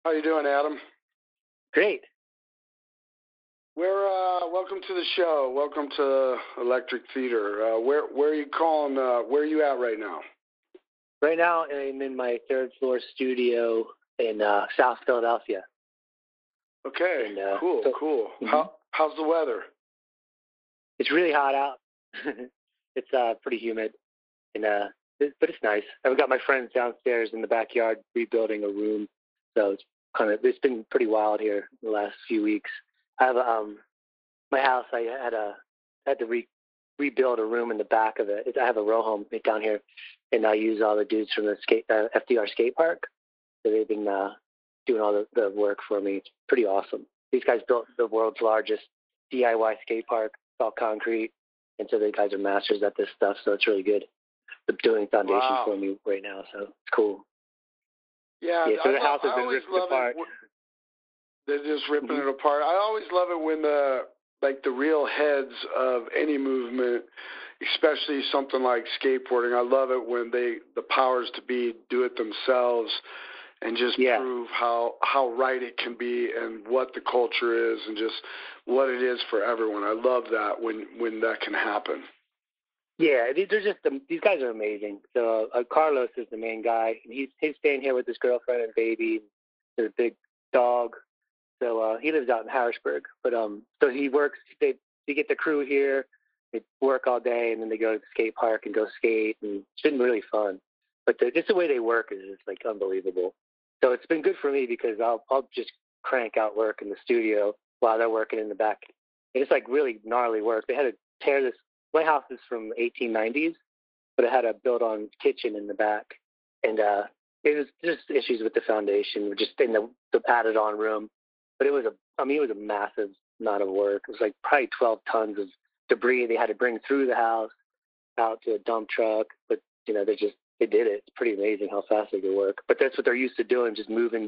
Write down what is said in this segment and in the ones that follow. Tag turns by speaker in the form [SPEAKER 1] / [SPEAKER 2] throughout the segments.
[SPEAKER 1] How you doing, Adam?
[SPEAKER 2] Great.
[SPEAKER 1] Welcome to the show. Welcome to Electric Theater. Where are you calling? Where are you at right now?
[SPEAKER 2] Right now, I'm in my third floor studio in South Philadelphia.
[SPEAKER 1] Okay,
[SPEAKER 2] And,
[SPEAKER 1] cool.
[SPEAKER 2] Mm-hmm.
[SPEAKER 1] How's the weather?
[SPEAKER 2] It's really hot out. It's pretty humid, and but it's nice. I've got my friends downstairs in the backyard rebuilding a room, so it's been pretty wild here the last few weeks. I have my house. I had to rebuild a room in the back of it. I have a row home right down here, and I use all the dudes from the FDR skate park. So they've been doing all the work for me. It's pretty awesome. These guys built the world's largest DIY skate park. It's all concrete, and so the guys are masters at this stuff. So it's really good. They're doing foundation for me right now, so it's cool.
[SPEAKER 1] Yeah,
[SPEAKER 2] so the house has been ripped apart.
[SPEAKER 1] They're just ripping it apart. I always love it when the real heads of any movement, especially something like skateboarding. I love it when the powers to be do it themselves and just prove how right it can be and what the culture is and just what it is for everyone. I love that when that can happen.
[SPEAKER 2] Yeah, these guys are amazing. So Carlos is the main guy, and he's staying here with his girlfriend and baby, their big dog. So he lives out in Harrisburg, but so he works. They get the crew here. They work all day, and then they go to the skate park and go skate, and it's been really fun. But just the way they work is like unbelievable. So it's been good for me because I'll just crank out work in the studio while they're working in the back. And it's like really gnarly work. They had to tear this. My house is from 1890s, but it had a built-on kitchen in the back, and it was just issues with the foundation, just in the added-on room. But it was a massive amount of work. It was like probably 12 tons of debris they had to bring through the house out to a dump truck. But they did it. It's pretty amazing how fast they could work. But that's what they're used to doing, just moving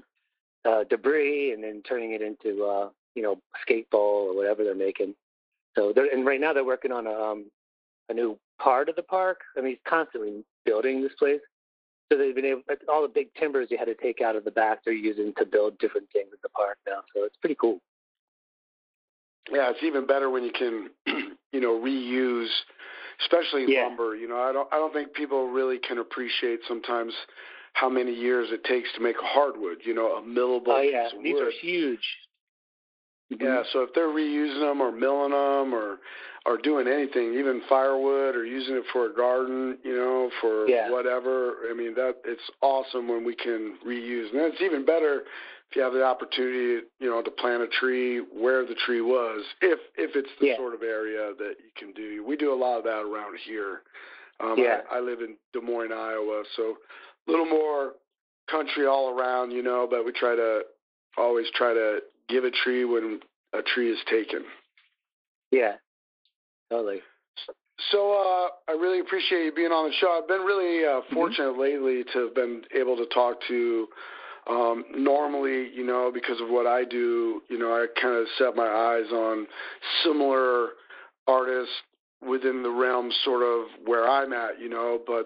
[SPEAKER 2] debris and then turning it into a skate ball or whatever they're making. So right now they're working on a new part of the park. I mean, he's constantly building this place. So they've been able, all the big timbers you had to take out of the back, they're using to build different things at the park now. So it's pretty cool.
[SPEAKER 1] Yeah, it's even better when you can, reuse, especially lumber. I don't think people really can appreciate sometimes how many years it takes to make a hardwood. A millable piece of wood.
[SPEAKER 2] These are huge.
[SPEAKER 1] Yeah, so if they're reusing them or milling them or doing anything, even firewood or using it for a garden, for whatever, I mean, it's awesome when we can reuse. And it's even better if you have the opportunity, to plant a tree where the tree was, if it's the sort of area that you can do. We do a lot of that around here. I live in Des Moines, Iowa, so a little more country all around, but we always try to give a tree when a tree is taken.
[SPEAKER 2] Yeah, totally.
[SPEAKER 1] So I really appreciate you being on the show. I've been really fortunate lately to have been able to talk to, normally, because of what I do, I kind of set my eyes on similar artists within the realm sort of where I'm at, but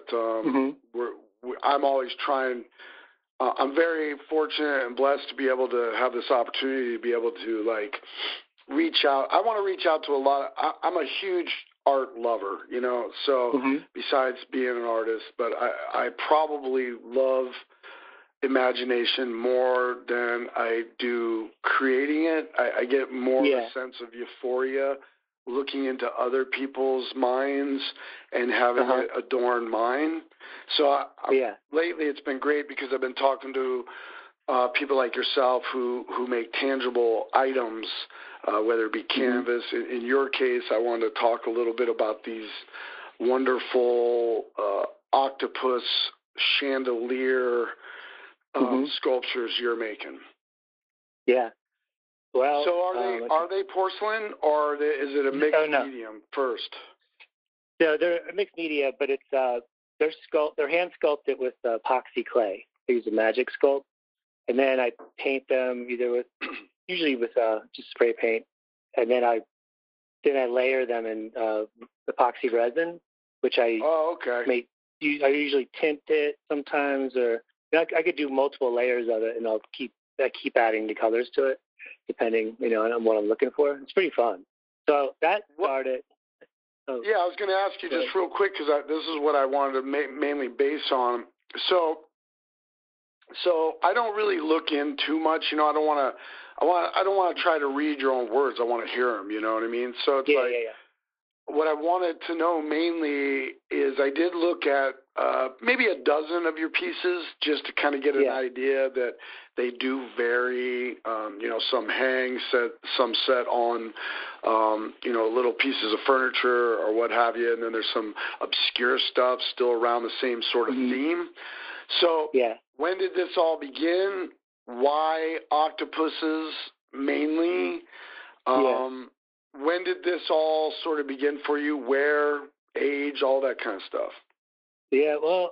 [SPEAKER 1] I'm always trying. I'm very fortunate and blessed to be able to have this opportunity to be able to reach out. I want to reach out to a lot of, I'm a huge art lover, so besides being an artist, but I probably love imagination more than I do creating it. I get more of a sense of euphoria looking into other people's minds and having it adorn mine. So lately it's been great because I've been talking to people like yourself who make tangible items, whether it be canvas. In your case, I wanted to talk a little bit about these wonderful octopus chandelier sculptures you're making.
[SPEAKER 2] Yeah. Well,
[SPEAKER 1] so are they porcelain or is it a mixed medium first?
[SPEAKER 2] No, they're a mixed media, but it's they're hand sculpted with epoxy clay. They use a magic sculpt, and then I paint them usually with just spray paint, and then I layer them in epoxy resin, which I I usually tint it sometimes, or I could do multiple layers of it, and I'll keep I keep adding the colors to it, depending, on what I'm looking for. It's pretty fun. So that started.
[SPEAKER 1] Yeah, I was going to ask you just real quick, because this is what I wanted to mainly base on. So I don't really look in too much. I don't want to try to read your own words. I want to hear them. You know what I mean? So it's what I wanted to know mainly is I did look at maybe a dozen of your pieces just to kind of get an idea that they do vary. Some hang set, some set on, little pieces of furniture or what have you, and then there's some obscure stuff still around the same sort of theme. So when did this all begin? Why octopuses mainly? When did this all sort of begin for you? Where, age, all that kind of stuff?
[SPEAKER 2] Yeah, well,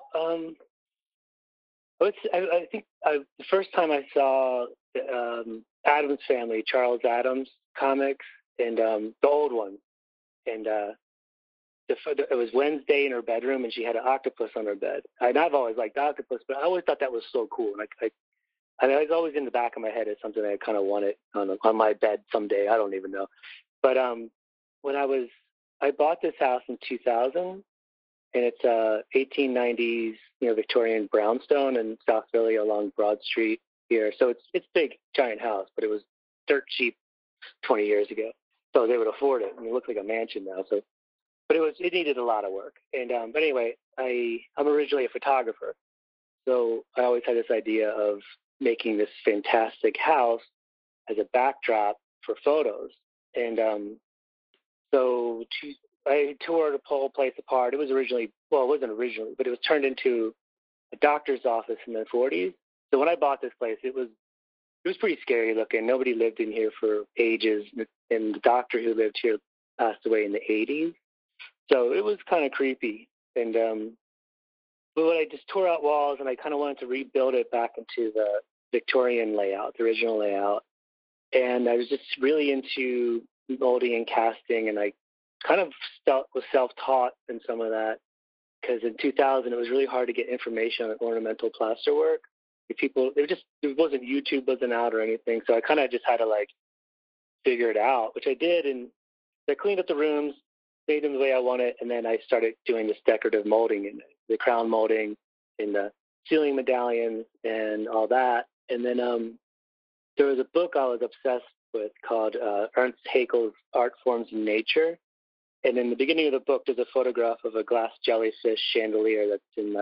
[SPEAKER 2] I think the first time I saw Addams Family, Charles Addams comics, and the old one, and it was Wednesday in her bedroom, and she had an octopus on her bed. And I've always liked octopus, but I always thought that was so cool. And I mean, it was always in the back of my head as something I kind of wanted on my bed someday. I don't even know. But when I bought this house in 2000, and it's 1890s, Victorian brownstone in South Philly along Broad Street here. So it's big, giant house, but it was dirt cheap 20 years ago. So they would afford it. I mean, it looks like a mansion now. So, but it needed a lot of work. And but anyway, I'm originally a photographer, so I always had this idea of making this fantastic house as a backdrop for photos. And so I tore the whole place apart. It wasn't originally, but it was turned into a doctor's office in the 40s. So when I bought this place, it was pretty scary looking. Nobody lived in here for ages, and the doctor who lived here passed away in the 80s. So it was kind of creepy. And but I just tore out walls, and I kind of wanted to rebuild it back into the Victorian layout, the original layout. And I was just really into molding and casting, and I kind of was self-taught in some of that, because in 2000 it was really hard to get information on ornamental plasterwork. YouTube wasn't out or anything, so I kind of just had to figure it out, which I did. And I cleaned up the rooms, made them the way I wanted, and then I started doing this decorative molding and the crown molding and the ceiling medallions and all that. And then there was a book I was obsessed with called Ernst Haeckel's Art Forms in Nature. And in the beginning of the book, there's a photograph of a glass jellyfish chandelier that's in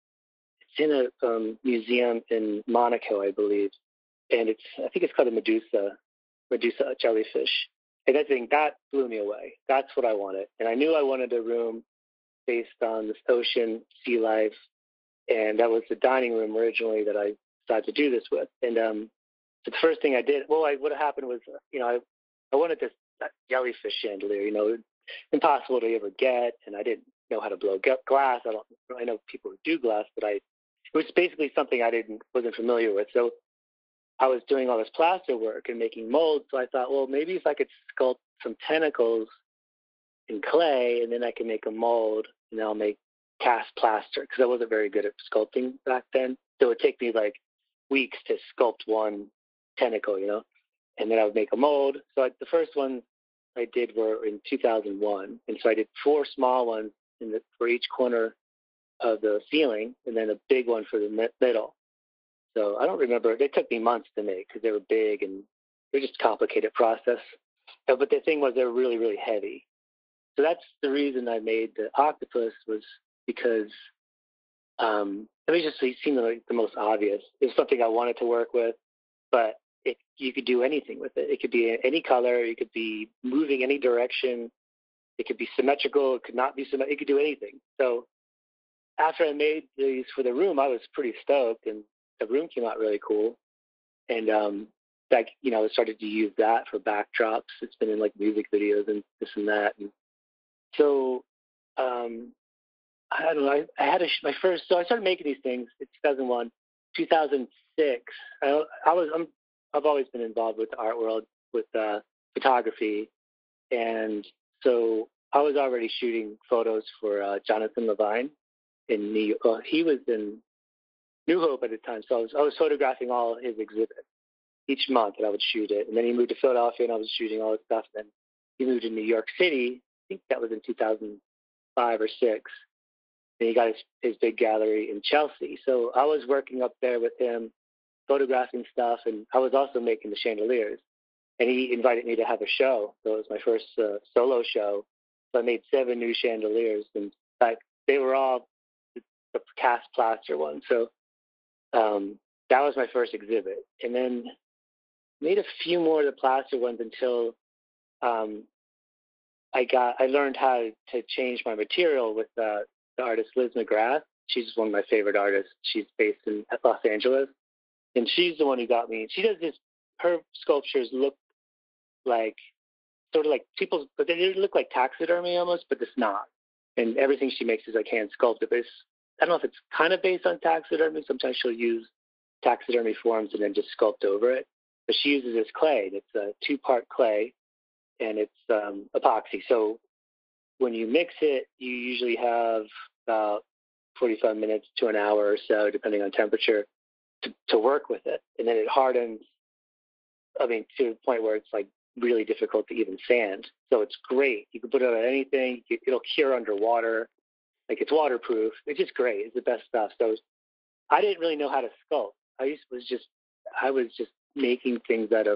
[SPEAKER 2] a museum in Monaco, I believe. And I think it's called a Medusa jellyfish. And I think that blew me away. That's what I wanted. And I knew I wanted a room based on this ocean, sea life. And that was the dining room originally that I decided to do this with. And so the first thing I did, what happened was, I wanted this jellyfish chandelier, impossible to ever get. And I didn't know how to blow glass. I know people who do glass, but it was basically something I wasn't familiar with. So I was doing all this plaster work and making molds. So I thought, well, maybe if I could sculpt some tentacles in clay, and then I can make a mold, and I'll make cast plaster, because I wasn't very good at sculpting back then. So it would take me weeks to sculpt one tentacle, and then I would make a mold. So the first one I did were in 2001. And so I did 4 small ones for each corner of the ceiling, and then a big one for the middle. So I don't remember. They took me months to make because they were big, and it was just a complicated process. But the thing was, they were really, really heavy. So that's the reason I made the octopus, was because it seemed like the most obvious. It was something I wanted to work with, but you could do anything with it. It could be any color. It could be moving any direction. It could be symmetrical. It could not be symmetrical. It could do anything. So after I made these for the room, I was pretty stoked, and the room came out really cool. And I started to use that for backdrops. It's been in music videos and this and that. And so I don't know. I had my first. So I started making these things in 2001, 2006. I've always been involved with the art world, with photography, and so I was already shooting photos for Jonathan Levine in New York. He was in New Hope at the time, so I was photographing all his exhibits. each month, and I would shoot it. And then he moved to Philadelphia, and I was shooting all this stuff. And then he moved to New York City. I think that was in 2005 or 6. And he got his big gallery in Chelsea. So I was working up there with him, photographing stuff, and I was also making the chandeliers. And he invited me to have a show. So it was my first solo show. So I made 7 new chandeliers. And in fact, they were all the cast plaster ones. So that was my first exhibit. And then made a few more of the plaster ones until I learned how to change my material with the artist Liz McGrath. She's one of my favorite artists. She's based in Los Angeles. And she's the one who got me. She does this, her sculptures look like, sort of like people, but they look like taxidermy almost, but it's not. And everything she makes is like hand sculpted. But I don't know if it's kind of based on taxidermy. Sometimes she'll use taxidermy forms and then just sculpt over it. But she uses this clay. It's a 2-part clay, and it's epoxy. So when you mix it, you usually have about 45 minutes to an hour or so, depending on temperature, to work with it. And then it hardens, to the point where it's like really difficult to even sand. So it's great. You can put it on anything. It'll cure underwater. Like, it's waterproof. It's just great. It's the best stuff. So I didn't really know how to sculpt. I was just making things out of,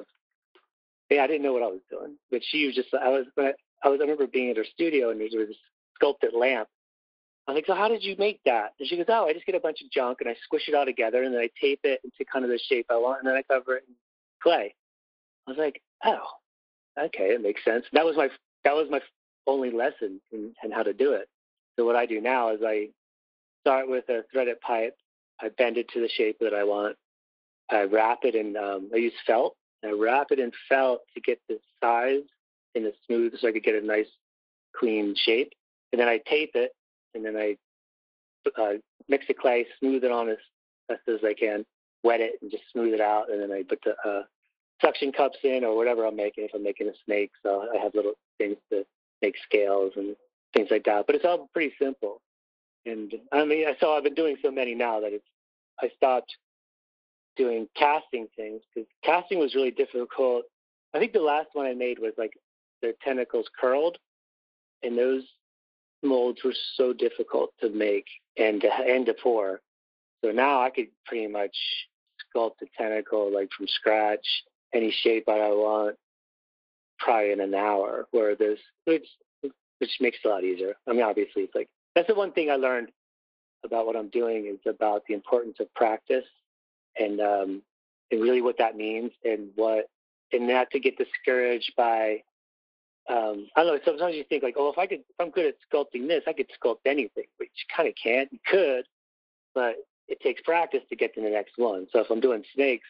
[SPEAKER 2] I didn't know what I was doing. But she was just, I remember being at her studio, and there was this sculpted lamp. I was like, so how did you make that? And she goes, I just get a bunch of junk and I squish it all together, and then I tape it into kind of the shape I want, and then I cover it in clay. I was like, oh, okay, it makes sense. That was my only lesson in how to do it. So what I do now is I start with a threaded pipe. I bend it to the shape that I want. I wrap it in, I use felt. I wrap it in felt to get the size and the smooth, so I could get a nice clean shape. And then I tape it, and then I mix the clay, smooth it on as best as I can, wet it, and just smooth it out. And then I put the suction cups in, or whatever I'm making. If I'm making a snake, so I have little things to make scales and things like that. But it's all pretty simple. And I've been doing so many now that I stopped doing casting things, because casting was really difficult. I think the last one I made was like their tentacles curled, and those molds were so difficult to make and to pour. So now I could pretty much sculpt a tentacle like from scratch, any shape that I want, probably in an hour. Which makes it a lot easier. Obviously, it's like, that's the one thing I learned about what I'm doing, is about the importance of practice, and really what that means, and not to get discouraged by, I don't know, sometimes you think like, oh, if I'm good at sculpting this, I could sculpt anything, but you kind of can't. You could, but it takes practice to get to the next one. So if I'm doing snakes,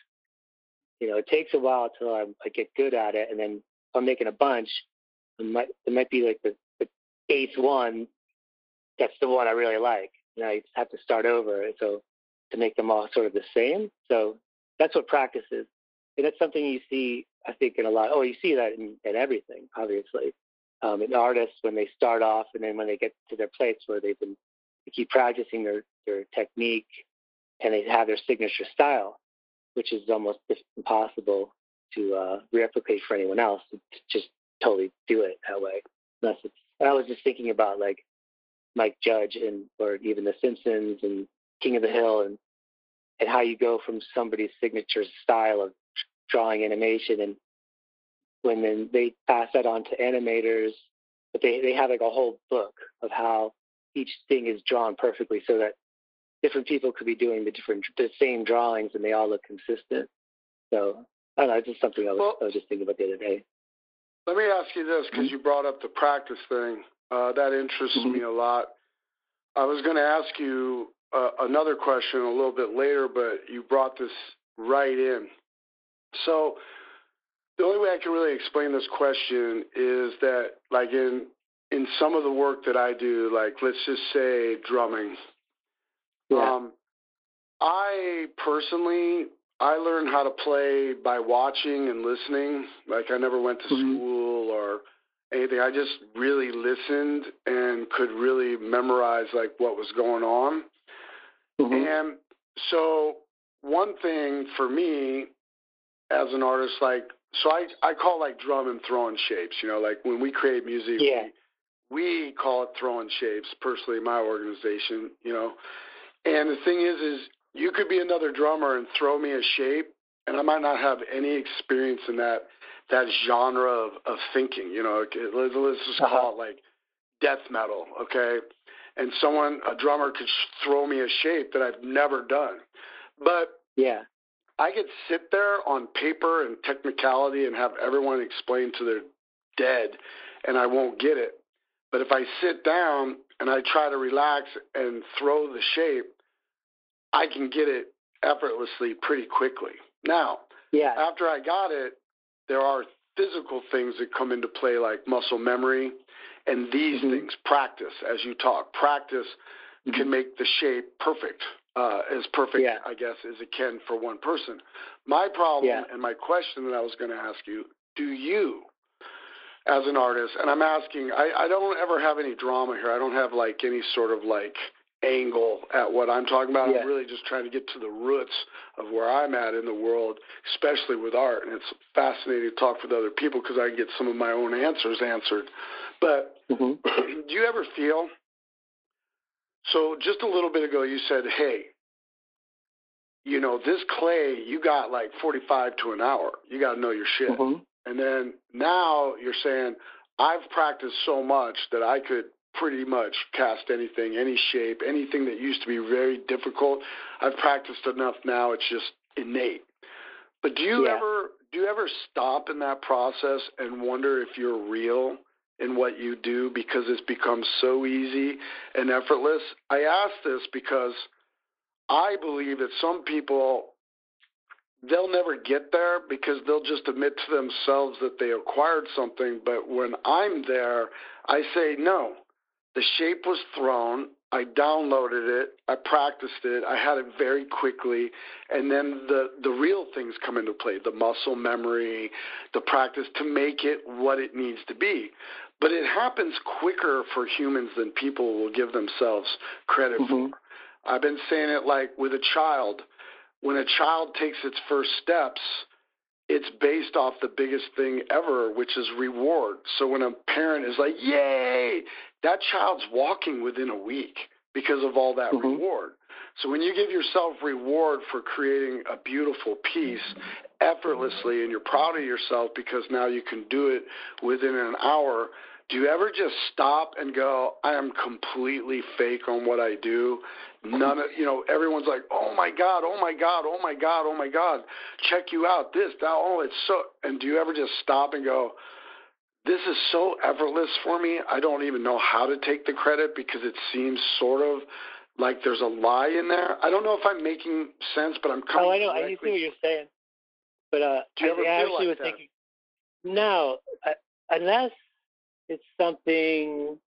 [SPEAKER 2] it takes a while till I get good at it, and then if I'm making a bunch, it might be like the 8th one, that's the one I really like. I have to start over, so to make them all sort of the same. So that's what practice is. And that's something you see, I think, in a lot. Oh, you see that in everything, obviously. In artists, when they start off, and then when they get to their place where they keep practicing their technique, and they have their signature style, which is almost impossible to replicate for anyone else. To just totally do it that way. I was just thinking about like Mike Judge, or even The Simpsons and King of the Hill, and how you go from somebody's signature style of drawing animation, and when then they pass that on to animators, but they have like a whole book of how each thing is drawn perfectly, so that different people could be doing the same drawings, and they all look consistent. So I don't know, it's just something I was just thinking about the other day.
[SPEAKER 1] Let me ask you this, because you brought up the practice thing. That interests me a lot. I was going to ask you another question a little bit later, but you brought this right in. So the only way I can really explain this question is that, like, in some of the work that I do, like, let's just say drumming, I personally, learned how to play by watching and listening. Like, I never went to school or anything. I just really listened and could really memorize like what was going on. And so one thing for me as an artist, like, so I call like drum and throwing shapes, you know, like when we create music, we call it throwing shapes, personally, my organization, you know. And the thing is you could be another drummer and throw me a shape, and I might not have any experience in that genre of thinking, you know. Let's just call it like death metal, okay? And a drummer could throw me a shape that I've never done. But I could sit there on paper and technicality and have everyone explain to their dead, and I won't get it. But if I sit down and I try to relax and throw the shape, I can get it effortlessly pretty quickly. Now, after I got it, there are physical things that come into play, like muscle memory, and these things, practice, as you talk. Practice can make the shape perfect, as perfect, I guess, as it can for one person. My problem and my question that I was going to ask you, do you, as an artist, and I'm asking, I don't ever have any drama here. I don't have like any sort of like angle at what I'm talking about. I'm really just trying to get to the roots of where I'm at in the world, especially with art. And it's fascinating to talk with other people because I get some of my own answers answered. But do you ever feel, so just a little bit ago you said, hey, you know, this clay, you got like 45 to an hour. You got to know your shit. And then now you're saying, I've practiced so much that I could pretty much cast anything, any shape, anything that used to be very difficult. I've practiced enough now, it's just innate. But do you ever stop in that process and wonder if you're real in what you do because it's become so easy and effortless? I ask this because I believe that some people, they'll never get there because they'll just admit to themselves that they acquired something. But when I'm there, I say, no, the shape was thrown. I downloaded it. I practiced it. I had it very quickly. And then the real things come into play, the muscle memory, the practice to make it what it needs to be. But it happens quicker for humans than people will give themselves credit for. I've been saying it like with a child. When a child takes its first steps, it's based off the biggest thing ever, which is reward. So when a parent is like, yay, that child's walking within a week because of all that reward. So when you give yourself reward for creating a beautiful piece effortlessly and you're proud of yourself because now you can do it within an hour, do you ever just stop and go, I am completely fake on what I do? None of, you know, everyone's like, oh my God, oh my God, oh my God, oh my God, check you out, this, that, oh, it's so, and do you ever just stop and go, this is so effortless for me, I don't even know how to take the credit because it seems sort of like there's a lie in there? I don't know if I'm making sense, but I'm coming.
[SPEAKER 2] Oh, I know, I see what you're saying. But
[SPEAKER 1] do you ever feel like that?
[SPEAKER 2] Thinking, no, unless it's something,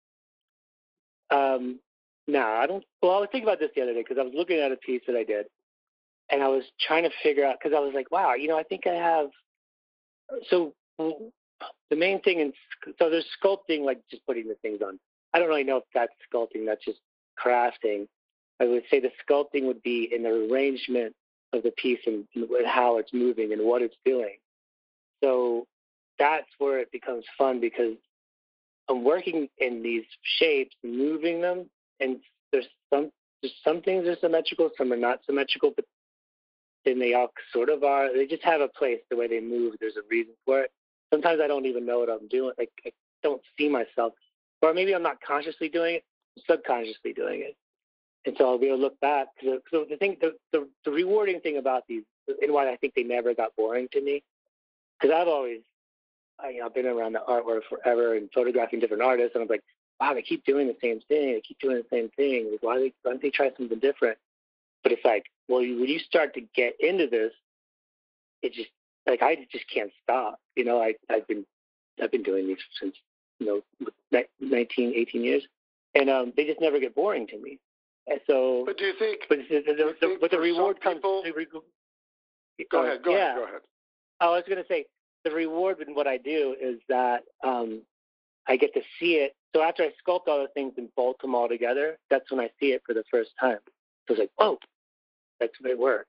[SPEAKER 2] no, I don't. Well, I was thinking about this the other day because I was looking at a piece that I did, and I was trying to figure out, because I was like, wow, you know, I think I have. So the main thing, so there's sculpting, like just putting the things on. I don't really know if that's sculpting, that's just crafting. I would say the sculpting would be in the arrangement of the piece and how it's moving and what it's doing. So that's where it becomes fun because I'm working in these shapes, moving them, and there's some things are symmetrical, some are not symmetrical, but then they all sort of are. They just have a place, the way they move. There's a reason for it. Sometimes I don't even know what I'm doing. Like I don't see myself, or maybe I'm not consciously doing it, I'm subconsciously doing it. And so I'll be able to look back. So the thing, the rewarding thing about these, and why I think they never got boring to me, because I've been around the art world forever and photographing different artists, and I'm like, wow, they keep doing the same thing. They keep doing the same thing. Like, why don't they try something different? But it's like, well, when you start to get into this, it just, like, I just can't stop. You know, I've been doing these since, 19, 18 years, and they just never get boring to me. And so,
[SPEAKER 1] but do you think?
[SPEAKER 2] But the reward comes.
[SPEAKER 1] Go ahead. Go ahead.
[SPEAKER 2] I was going to say the reward in what I do is that I get to see it. So after I sculpt all the things and bolt them all together, that's when I see it for the first time. So it's like, oh, that's what it worked.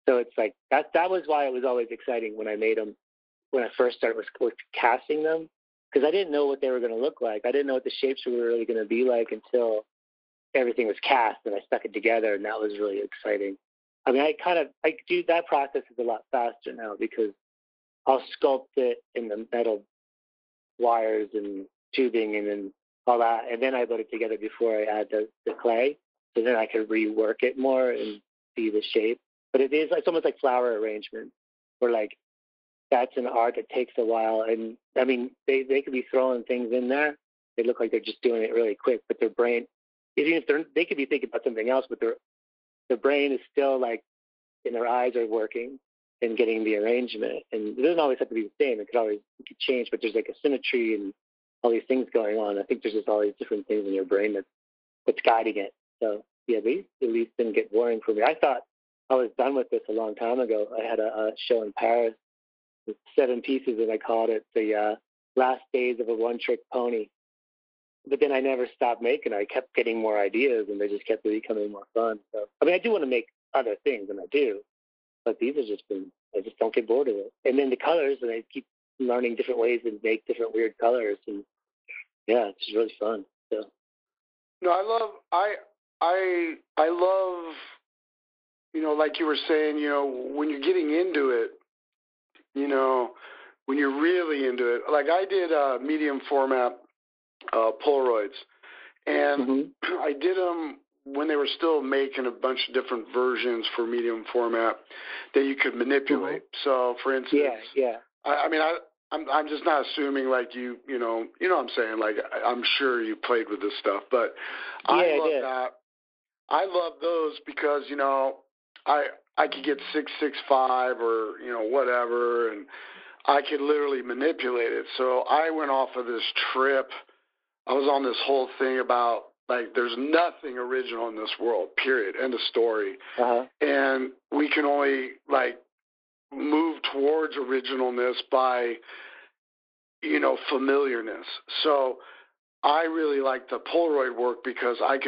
[SPEAKER 2] So it's like that was why it was always exciting when I made them, when I first started with casting them, because I didn't know what they were going to look like. I didn't know what the shapes were really going to be like until everything was cast and I stuck it together, and that was really exciting. I mean, I do that process is a lot faster now because I'll sculpt it in the metal wires and tubing and then all that, and then I put it together before I add the clay, so then I can rework it more and see the shape. But it's almost like flower arrangement, where like that's an art that takes a while. And I mean, they could be throwing things in there. They look like they're just doing it really quick, but their brain, even if they could be thinking about something else, but their brain is still like, and their eyes are working and getting the arrangement. And it doesn't always have to be the same. It could change, but there's like a symmetry and all these things going on. I think there's just all these different things in your brain that's guiding it. So yeah, these at least didn't get boring for me. I thought I was done with this a long time ago. I had a show in Paris with 7 pieces, and I called it the Last Days of a One-Trick Pony. But then I never stopped making it. I kept getting more ideas, and they just kept becoming more fun. So I mean, I do want to make other things, and I do, but these have just been, I just don't get bored of it. And then the colors, and I keep learning different ways to make different weird colors, and yeah, it's just really fun. So
[SPEAKER 1] no, I love, you know, like you were saying, you know, when you're getting into it, you know, when you're really into it, like I did medium format Polaroids, and I did them when they were still making a bunch of different versions for medium format that you could manipulate. So, for instance, I mean, I'm just not assuming like you know what I'm saying. Like I'm sure you played with this stuff, but I love that. I love those because, you know, I could get 665 or, you know, whatever, and I could literally manipulate it. So I went off of this trip. I was on this whole thing about, like, there's nothing original in this world, period, end of story. And we can only, like, move towards originalness by, you know, familiarness. So I really like the Polaroid work because I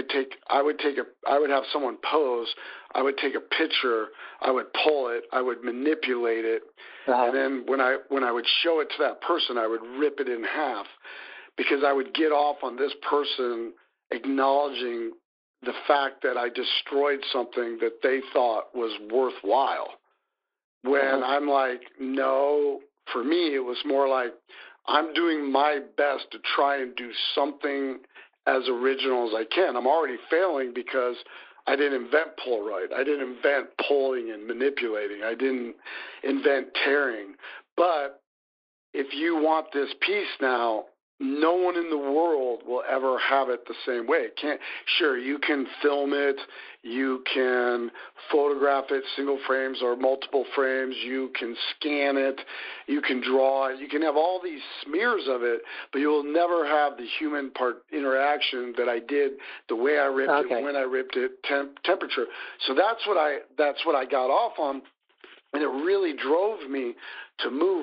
[SPEAKER 1] would have someone pose, I would take a picture, I would pull it, I would manipulate it, and then when I would show it to that person, I would rip it in half, because I would get off on this person acknowledging the fact that I destroyed something that they thought was worthwhile. When I'm like, no, for me, it was more like, I'm doing my best to try and do something as original as I can. I'm already failing because I didn't invent Polaroid. I didn't invent pulling and manipulating. I didn't invent tearing. But if you want this piece now, no one in the world will ever have it the same way. Sure, you can film it, you can photograph it, single frames or multiple frames, you can scan it, you can draw it, you can have all these smears of it, but you will never have the human part interaction that I did, the way I ripped it, when I ripped it, temperature. So that's what I got off on. And it really drove me to move.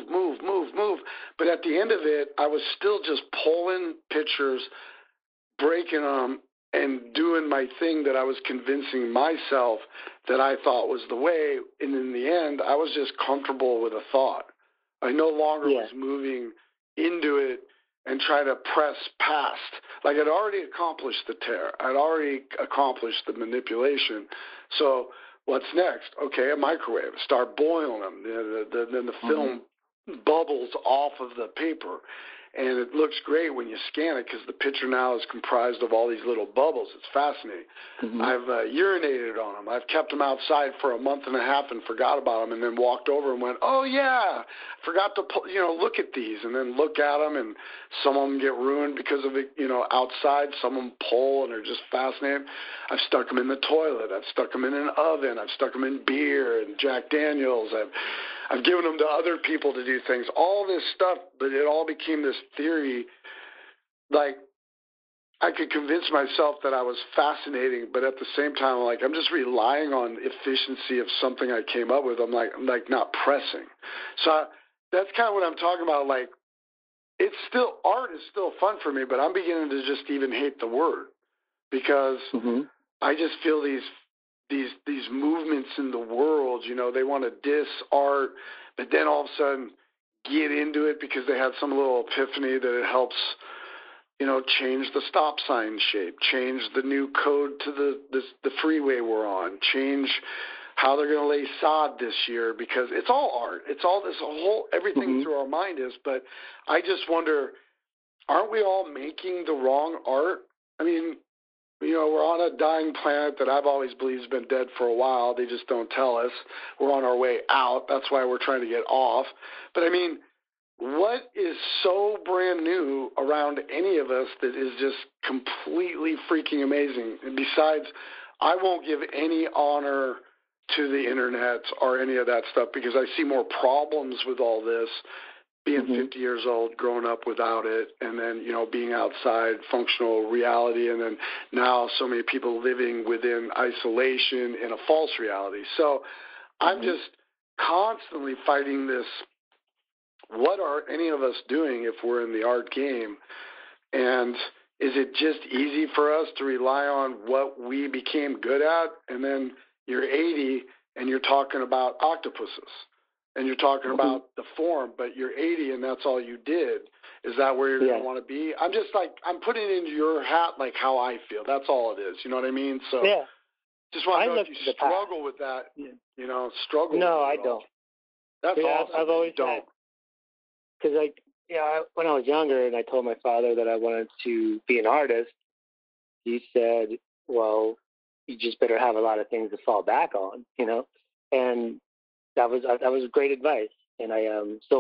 [SPEAKER 1] But at the end of it, I was still just pulling pictures, breaking them, and doing my thing that I was convincing myself that I thought was the way. And in the end, I was just comfortable with a thought. I no longer was moving into it and trying to press past. Like, I'd already accomplished the tear. I'd already accomplished the manipulation. So what's next? Okay, a microwave. Start boiling them. Then the film bubbles off of the paper. And it looks great when you scan it because the picture now is comprised of all these little bubbles. It's fascinating. I've urinated on them. I've kept them outside for a month and a half and forgot about them, and then walked over and went, oh, yeah, forgot to look at these, and then look at them, and some of them get ruined because of it, outside. Some of them pull, and they're just fascinating. I've stuck them in the toilet. I've stuck them in an oven. I've stuck them in beer and Jack Daniels. I've given them to other people to do things, all this stuff, but it all became this theory. Like, I could convince myself that I was fascinating, but at the same time, like, I'm just relying on efficiency of something I came up with. I'm not pressing. So that's kind of what I'm talking about. Like, art is still fun for me, but I'm beginning to just even hate the word, because I just feel these these movements in the world. You know, they want to diss art, but then all of a sudden get into it because they had some little epiphany that it helps, you know, change the stop sign shape, change the new code to the freeway we're on, change how they're going to lay sod this year, because it's all art. It's all this whole, everything through our mind is. But I just wonder, aren't we all making the wrong art? I mean, you know, we're on a dying planet that I've always believed has been dead for a while. They just don't tell us. We're on our way out. That's why we're trying to get off. But I mean, what is so brand new around any of us that is just completely freaking amazing? And besides, I won't give any honor to the internet or any of that stuff, because I see more problems with all this, being 50 years old, growing up without it, and then, you know, being outside functional reality, and then now so many people living within isolation in a false reality. So I'm just constantly fighting this. What are any of us doing if we're in the art game? And is it just easy for us to rely on what we became good at? And then you're 80 and you're talking about octopuses and you're talking about the form, but you're 80 and that's all you did. Is that where you're going to want to be? I'm just like, I'm putting it into your hat like how I feel. That's all it is. You know what I mean? So just want to know if you struggle with that, you know, struggle.
[SPEAKER 2] No,
[SPEAKER 1] with it
[SPEAKER 2] I don't.
[SPEAKER 1] That's awesome.
[SPEAKER 2] I've always don't. Because, like, when I was younger and I told my father that I wanted to be an artist, he said, well, you just better have a lot of things to fall back on, you know? And that was great advice. And he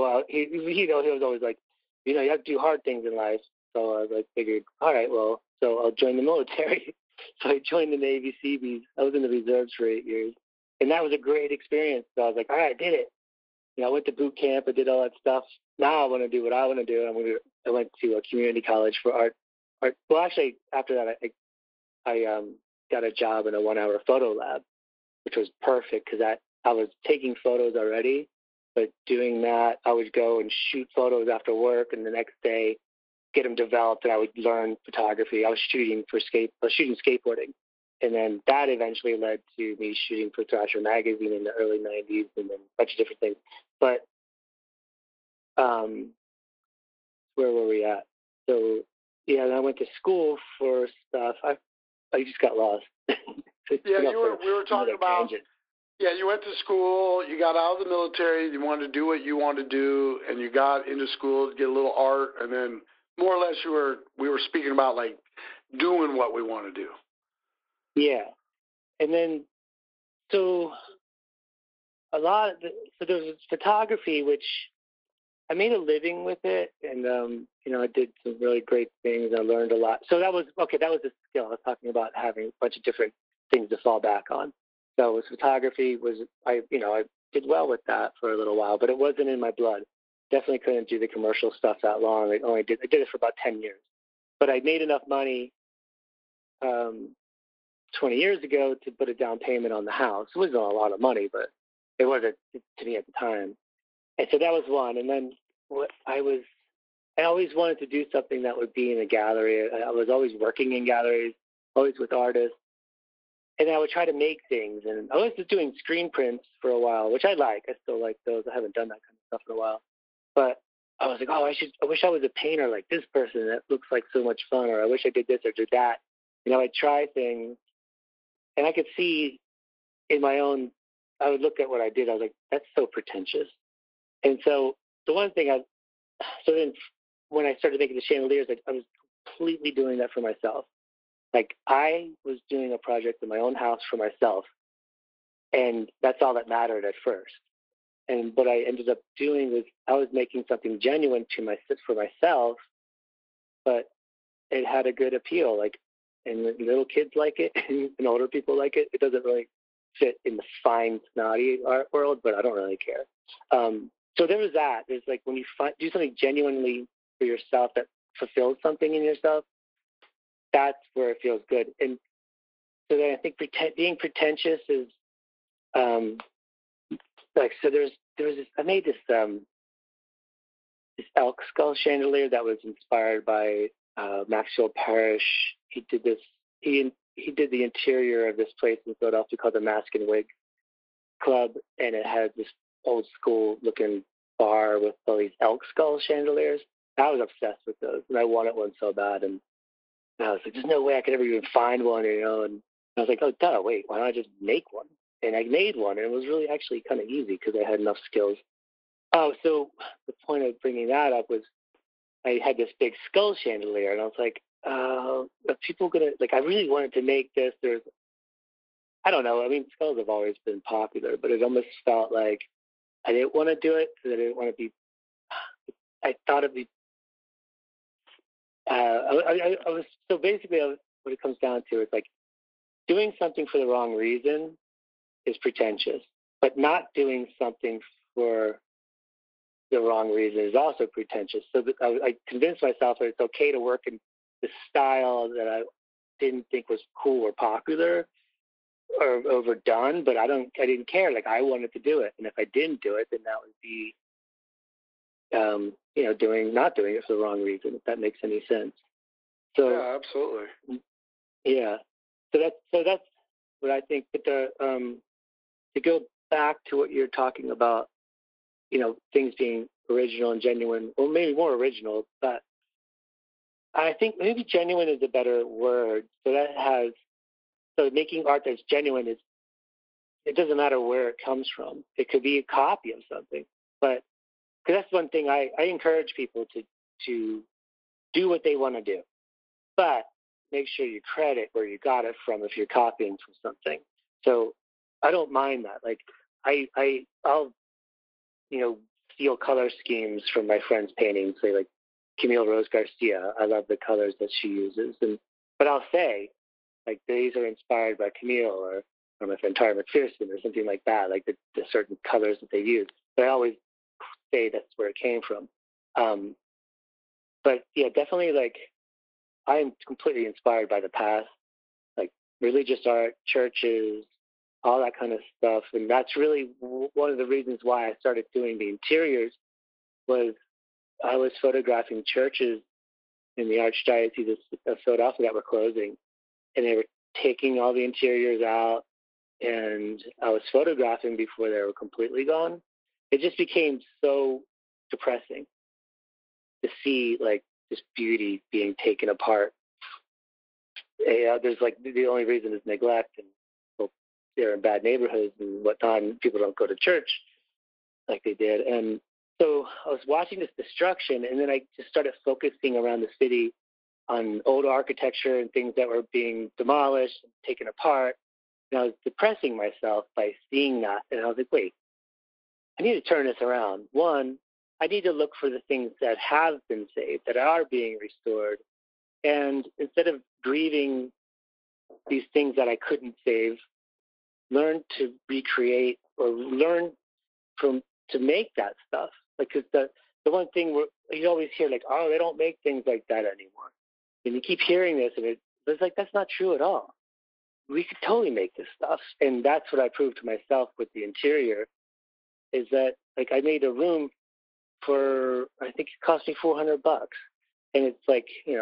[SPEAKER 2] was always like, you know, you have to do hard things in life. So I was like, figured, all right, well, so I'll join the military. So I joined the Navy Seabees. I was in the reserves for 8 years. And that was a great experience. So I was like, all right, I did it. You know, I went to boot camp. I did all that stuff. Now I want to do what I want to do. I went to a community college for art. Well, actually, after that, I got a job in a 1-hour photo lab, which was perfect because I was taking photos already. But doing that, I would go and shoot photos after work, and the next day get them developed, and I would learn photography. I was shooting skateboarding. And then that eventually led to me shooting for Thrasher magazine in the early 90s and then a bunch of different things. But where were we at? So, yeah, and I went to school for stuff. I just got lost.
[SPEAKER 1] We were talking about, you went to school, you got out of the military, you wanted to do what you wanted to do, and you got into school to get a little art, and then more or less we were speaking about, like, doing what we want to do.
[SPEAKER 2] Yeah. And then, so there was photography, which I made a living with it. And, you know, I did some really great things. I learned a lot. So that was the skill. I was talking about having a bunch of different things to fall back on. So photography I did well with that for a little while, but it wasn't in my blood. Definitely couldn't do the commercial stuff that long. I did it for about 10 years, but I made enough money 20 years ago to put a down payment on the house. It wasn't a lot of money, but it wasn't to me at the time. And so that was one. And then I always wanted to do something that would be in a gallery. I was always working in galleries, always with artists. And I would try to make things. And I was just doing screen prints for a while, which I like. I still like those. I haven't done that kind of stuff in a while. But I was like, I wish I was a painter like this person. That looks like so much fun. Or I wish I did this or did that. You know, I'd try things. And I could see in my own, I would look at what I did. I was like, that's so pretentious. And so the one thing then when I started making the chandeliers, I was completely doing that for myself. Like I was doing a project in my own house for myself. And that's all that mattered at first. And what I ended up doing was I was making something genuine for myself, but it had a good appeal. Like, and little kids like it and older people like it. It doesn't really fit in the fine, snotty art world, but I don't really care. So there was that. There's like when you do something genuinely for yourself that fulfills something in yourself, that's where it feels good. And so then I think being pretentious is like, so there was this, I made this elk skull chandelier that was inspired by Maxwell Parrish. He did this. He he did the interior of this place in Philadelphia called the Mask and Wig Club, and it had this old school looking bar with all these elk skull chandeliers. I was obsessed with those, and I wanted one so bad. And I was like, "There's no way I could ever even find one," you know. And I was like, "Oh, duh! Wait, why don't I just make one?" And I made one, and it was really actually kind of easy because I had enough skills. Oh, so the point of bringing that up was I had this big skull chandelier, and I was like, are people gonna like? I really wanted to make this. I don't know. I mean, skulls have always been popular, but it almost felt like I didn't want to do it because I didn't want to be. I thought it'd be. I was so basically what it comes down to is like doing something for the wrong reason is pretentious, but not doing something for the wrong reason is also pretentious. So I convinced myself that it's okay to work in the style that I didn't think was cool or popular or overdone, but I didn't care. Like I wanted to do it. And if I didn't do it, then that would be, not doing it for the wrong reason, if that makes any sense. So
[SPEAKER 1] yeah, absolutely.
[SPEAKER 2] Yeah. So that's what I think. But to go back to what you're talking about, things being original and genuine, or maybe more original, but I think maybe genuine is a better word. So making art that's genuine it doesn't matter where it comes from. It could be a copy of something, but because that's one thing I encourage people to do what they want to do, but make sure you credit where you got it from if you're copying from something. So I don't mind that. Like I'll steal color schemes from my friends' paintings, say like Camille Rose Garcia. I love the colors that she uses, but I'll say like these are inspired by Camille or my friend Tara McPherson or something like that, like the certain colors that they use. But I always say that's where it came from. But yeah, definitely like I am completely inspired by the past, like religious art, churches, all that kind of stuff. And that's really one of the reasons why I started doing the interiors was I was photographing churches in the Archdiocese of Philadelphia that were closing, and they were taking all the interiors out, and I was photographing before they were completely gone. It just became so depressing to see like this beauty being taken apart. There's like the only reason is neglect, and well, they're in bad neighborhoods and whatnot, and people don't go to church like they did. And so I was watching this destruction, and then I just started focusing around the city on old architecture and things that were being demolished and taken apart. And I was depressing myself by seeing that. And I was like, wait, I need to turn this around. One, I need to look for the things that have been saved, that are being restored. And instead of grieving these things that I couldn't save, learn to recreate or learn to make that stuff. Like, cause the one thing you always hear, like, oh, they don't make things like that anymore. And you keep hearing this, and it's like, that's not true at all. We could totally make this stuff. And that's what I proved to myself with the interior, is that, like, I made a room for, I think it cost me $400. And it's like,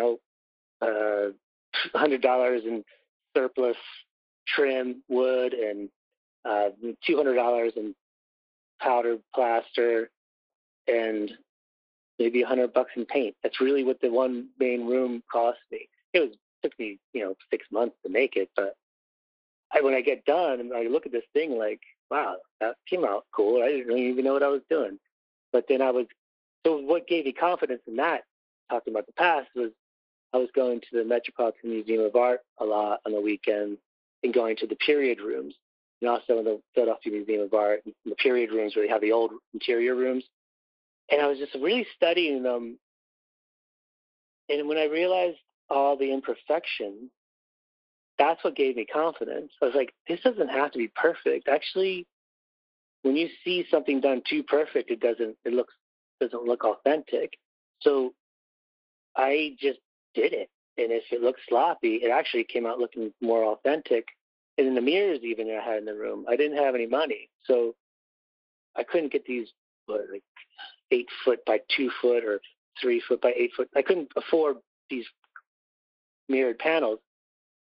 [SPEAKER 2] $100 in surplus trim wood and $200 in powdered plaster and maybe $100 in paint. That's really what the one main room cost me. Took me 6 months to make it, but when I get done and I look at this thing, like, wow, that came out cool. I didn't really even know what I was doing. But then so what gave me confidence in that, talking about the past, was I was going to the Metropolitan Museum of Art a lot on the weekend and going to the period rooms, and also in the Philadelphia Museum of Art, in the period rooms where they have the old interior rooms. And I was just really studying them. And when I realized all the imperfections, that's what gave me confidence. I was like, this doesn't have to be perfect. Actually, when you see something done too perfect, it doesn't look authentic. So I just did it. And if it looked sloppy, it actually came out looking more authentic. And in the mirrors even that I had in the room, I didn't have any money. So I couldn't get these like 8 foot by 2 foot or 3 foot by 8 foot. I couldn't afford these mirrored panels.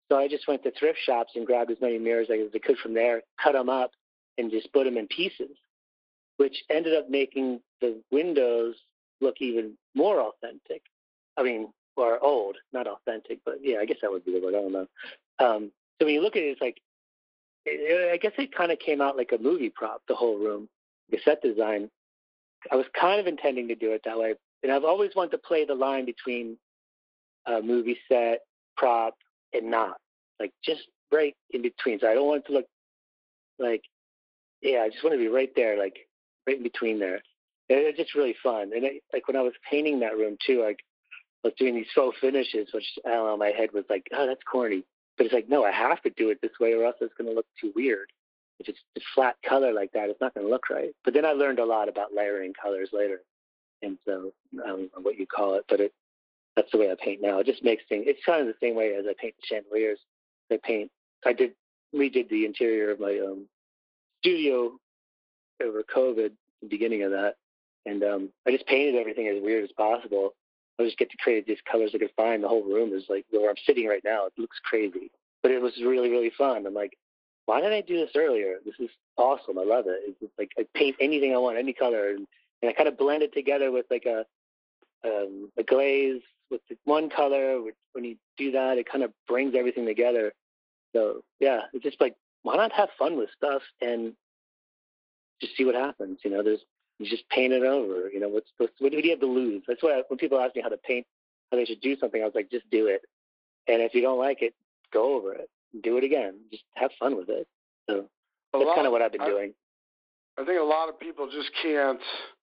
[SPEAKER 2] So I just went to thrift shops and grabbed as many mirrors as I could from there, cut them up, and just put them in pieces, which ended up making the windows look even more authentic. I mean, or old, not authentic, but yeah, I guess that would be the word. I don't know. So when you look at it, it's like, I guess it kind of came out like a movie prop, the whole room, the set design. I was kind of intending to do it that way. And I've always wanted to play the line between a movie set, prop, and not. Like, just right in between. So I don't want it to look like, yeah, I just want to be right there, like, right in between there. And it's just really fun. And like, when I was painting that room, too, like, I was doing these faux finishes, which, I don't know, my head was like, oh, that's corny. But it's like, no, I have to do it this way or else it's going to look too weird. If it's a flat color like that, it's not going to look right. But then I learned a lot about layering colors later. And so I don't know what you call it, but that's the way I paint now. It just makes things, it's kind of the same way as I paint the chandeliers. I redid the interior of my studio over COVID, the beginning of that. And I just painted everything as weird as possible. I just get to create these colors I could find. The whole room is like where I'm sitting right now. It looks crazy, but it was really, really fun. I'm like, why didn't I do this earlier? This is awesome. I love it. It's like I paint anything I want, any color, and I kind of blend it together with like a glaze with the one color. When you do that, it kind of brings everything together. So yeah, it's just like, why not have fun with stuff and just see what happens? You just paint it over. What do you have to lose? That's why when people ask me how to paint, how they should do something, I was like, just do it. And if you don't like it, go over it. Do it again. Just have fun with it. So that's kind of what I've been doing.
[SPEAKER 1] I think a lot of people just can't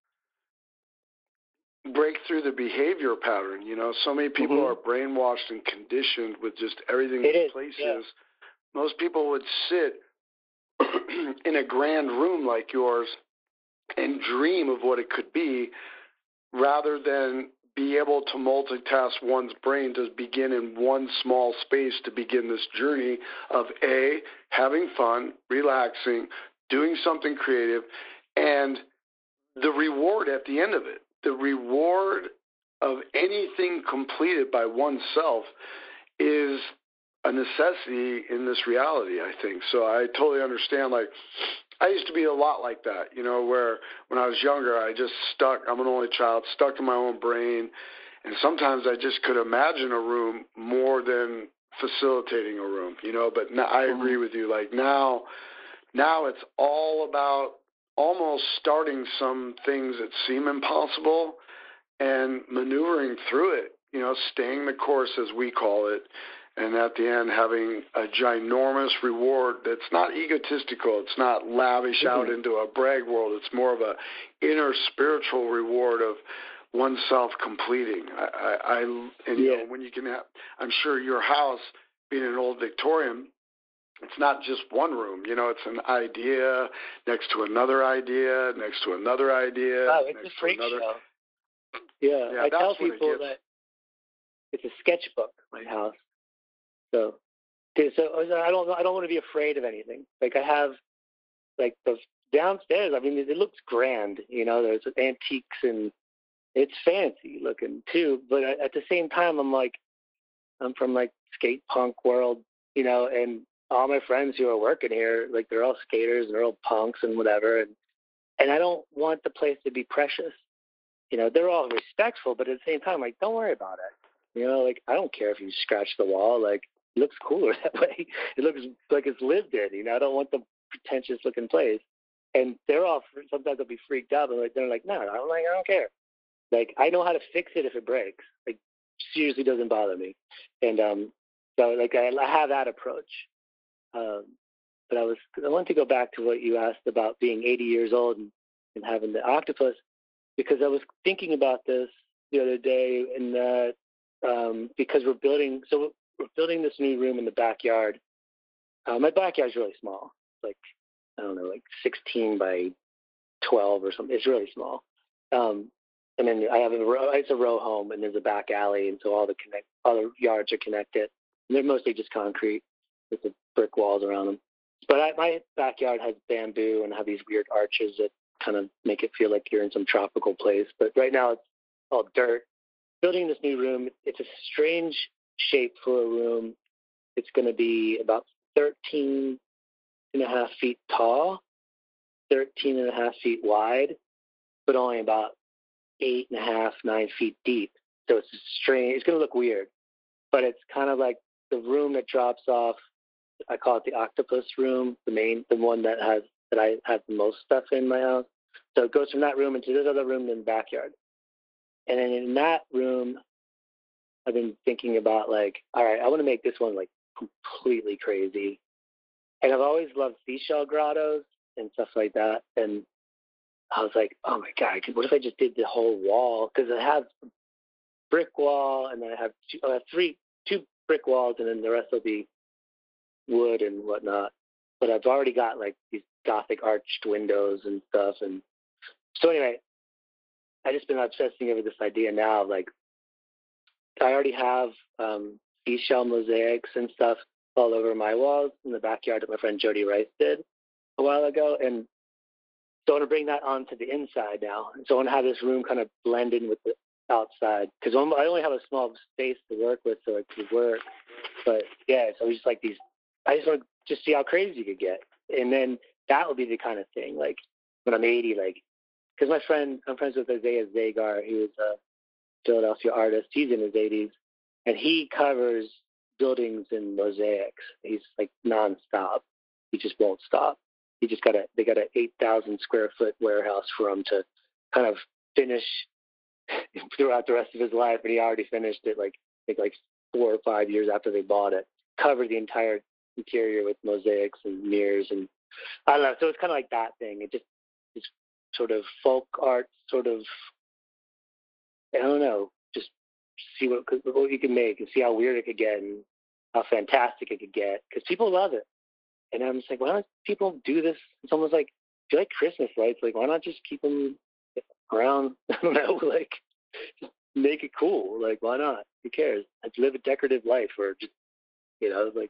[SPEAKER 1] break through the behavior pattern. So many people are brainwashed and conditioned with just everything in places. Yeah. Most people would sit in a grand room like yours and dream of what it could be rather than be able to multitask one's brain to begin in one small space to begin this journey of having fun, relaxing, doing something creative, and the reward at the end of it. The reward of anything completed by oneself is a necessity in this reality, I think. So I totally understand. Like, I used to be a lot like that, where when I was younger, I'm an only child, stuck in my own brain. And sometimes I just could imagine a room more than facilitating a room, but now, I agree with you. Like now it's all about almost starting some things that seem impossible and maneuvering through it, staying the course, as we call it. And at the end, having a ginormous reward that's not egotistical. It's not lavish out into a brag world. It's more of a inner spiritual reward of oneself completing. When you can have, I'm sure your house, being an old Victorian, it's not just one room. It's an idea next to another idea, next to another idea.
[SPEAKER 2] Wow, it's a freak show. Yeah, I tell people that it's a sketchbook, my house. So I don't want to be afraid of anything. Like I have, like the downstairs. I mean, it looks grand. There's antiques and it's fancy looking too. But at the same time, I'm from like skate punk world, and all my friends who are working here, like they're all skaters and they're all punks and whatever. And I don't want the place to be precious. They're all respectful, but at the same time, like, don't worry about it. Like I don't care if you scratch the wall. Like, it looks cooler that way. It looks like it's lived in. I don't want the pretentious looking place. And sometimes they'll be freaked out. And they're like, no, I don't care. Like, I know how to fix it if it breaks. Like, seriously doesn't bother me. And so like I have that approach. But I want to go back to what you asked about being 80 years old and having the octopus, because I was thinking about this the other day, and that because we're building this new room in the backyard. My backyard's really small, like, I don't know, like 16 by 12 or something. It's really small. And then I have it's a row home, and there's a back alley, and so all the yards are connected. And they're mostly just concrete with the brick walls around them. But my backyard has bamboo and have these weird arches that kind of make it feel like you're in some tropical place. But right now it's all dirt. Building this new room, it's a strange shape for a room. It's going to be about 13.5 feet tall, 13.5 feet wide, but only about 8.5, 9 feet deep. So it's strange. It's going to look weird, but it's kind of like the room that drops off. I call it the octopus room, the one that I have the most stuff in my house. So it goes from that room into this other room in the backyard. And then in that room, I've been thinking about like, all right, I want to make this one like completely crazy. And I've always loved seashell grottos and stuff like that. And I was like, oh my God, what if I just did the whole wall? Because I have a brick wall, and then I have two brick walls, and then the rest will be wood and whatnot. But I've already got like these Gothic arched windows and stuff. And so anyway, I just been obsessing over this idea now. Like, I already have seashell mosaics and stuff all over my walls in the backyard that my friend Jody Rice did a while ago. And so I want to bring that onto the inside now. And so I want to have this room kind of blend in with the outside, because I only have a small space to work with, so it could work. But yeah, so just like these, I just want to just see how crazy you could get. And then that will be the kind of thing, like when I'm 80, like, because I'm friends with Isaiah Zagar. He was a Philadelphia artist. He's in his 80s, and he covers buildings in mosaics. He's like nonstop. He just won't stop. They got an 8,000 square foot warehouse for him to kind of finish throughout the rest of his life, and he already finished it like 4 or 5 years after they bought it. Covered the entire interior with mosaics and mirrors, and I don't know. So it's kind of like that thing. It's sort of folk art, sort of, I don't know, just see what you can make and see how weird it could get and how fantastic it could get, because people love it. And I'm just like, why don't people do this? And someone's like, if you like Christmas lights, like, why not just keep them around? I don't know, like, just make it cool. Like, why not? Who cares? Let's live a decorative life, or just, like,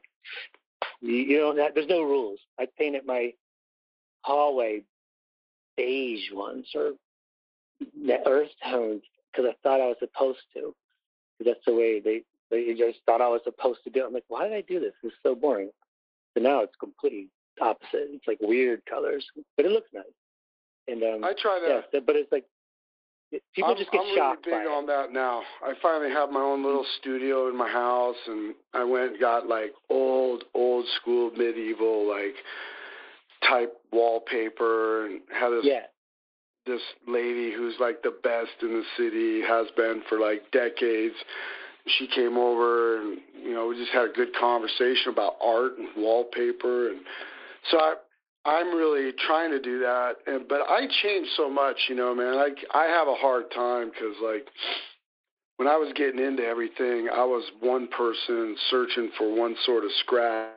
[SPEAKER 2] there's no rules. I painted my hallway beige once, or earth tones, because I thought I was supposed to. Because that's the way they just thought I was supposed to do it. I'm like, why did I do this? It's so boring. So now it's completely opposite. It's like weird colors, but it looks nice. And
[SPEAKER 1] I try that.
[SPEAKER 2] Yeah, but it's like people just get shocked
[SPEAKER 1] by it. I'm really big on that now. I finally have my own little studio in my house, and I went and got like old school medieval like type wallpaper, and had this lady who's like the best in the city, has been for like decades. She came over, and we just had a good conversation about art and wallpaper, and so I'm really trying to do that. But I changed so much, man. I have a hard time, because like when I was getting into everything, I was one person searching for one sort of scratch.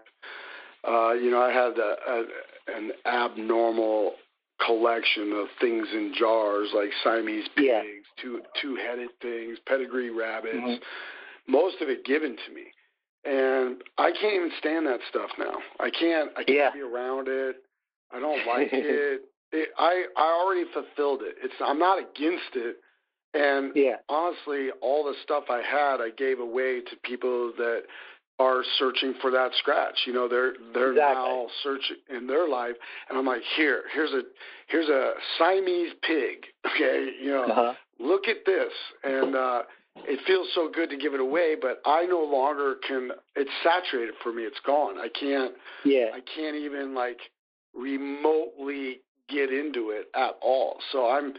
[SPEAKER 1] I had an abnormal collection of things in jars, like Siamese pigs, two-headed things, pedigree rabbits. Mm-hmm. Most of it given to me, and I can't even stand that stuff now. I can't be around it. I don't like it. I already fulfilled it. I'm not against it, and honestly, all the stuff I had, I gave away to people that are searching for that scratch. They're now searching in their life, and I'm like, here's a Siamese pig. Okay, look at this, and it feels so good to give it away, but I no longer can. It's saturated for me. It's gone. I can't even like remotely get into it at all. So I'm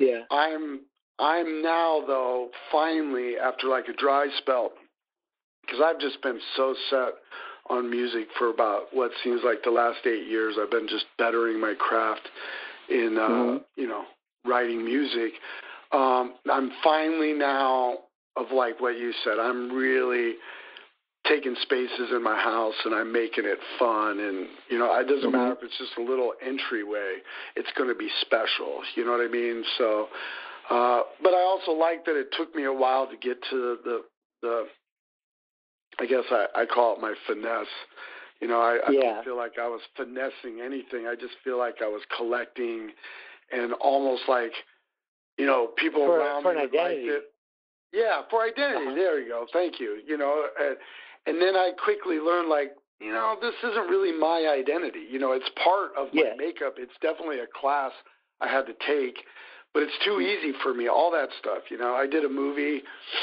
[SPEAKER 1] now, though, finally, after like a dry spell, because I've just been so set on music for about what seems like the last 8 years. I've been just bettering my craft in writing music. I'm finally now, of like what you said, I'm really taking spaces in my house, and I'm making it fun. And, it doesn't matter if it's just a little entryway. It's going to be special. You know what I mean? So, but I also like that it took me a while to get to the I guess I call it my finesse. I don't feel like I was finessing anything. I just feel like I was collecting, and almost like, people around me liked it. Yeah, for identity. There you go. Thank you. And then I quickly learned, like, you know, this isn't really my identity. You know, it's part of my makeup. It's definitely a class I had to take, but it's too easy for me, all that stuff. You know, I did a movie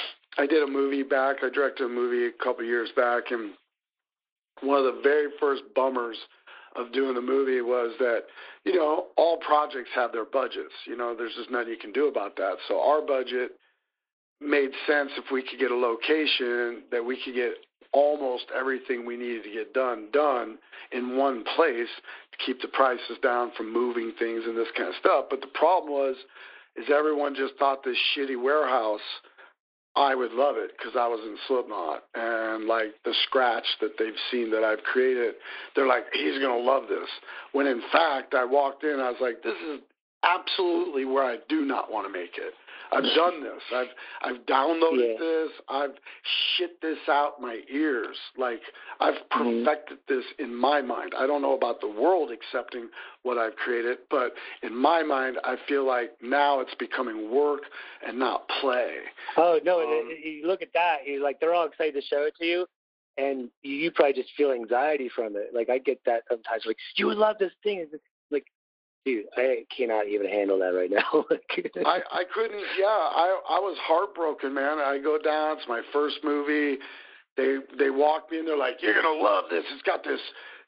[SPEAKER 1] back. I directed a movie a couple of years back, and one of the very first bummers of doing the movie was that, you know, all projects have their budgets. You know, there's just nothing you can do about that. So our budget made sense if we could get a location that we could get almost everything we needed to get done in one place to keep the prices down from moving things and this kind of stuff. But the problem is everyone just thought this shitty warehouse, I would love it because I was in Slipknot, and like the scratch that they've seen that I've created, they're like, he's going to love this. When in fact, I walked in, I was like, this is absolutely where I do not want to make it. I've done this. I've downloaded this. I've shit this out my ears. Like, I've perfected this in my mind. I don't know about the world accepting what I've created, but in my mind, I feel like now it's becoming work and not play.
[SPEAKER 2] Oh, no, you look at that, you're like, they're all excited to show it to you, and you probably just feel anxiety from it. Like, I get that sometimes. Like, you would love this thing. Like, dude, I cannot even handle that right now.
[SPEAKER 1] I couldn't. Yeah, I was heartbroken, man. I go down. It's my first movie. They walk me in. They're like, "You're gonna love this. It's got this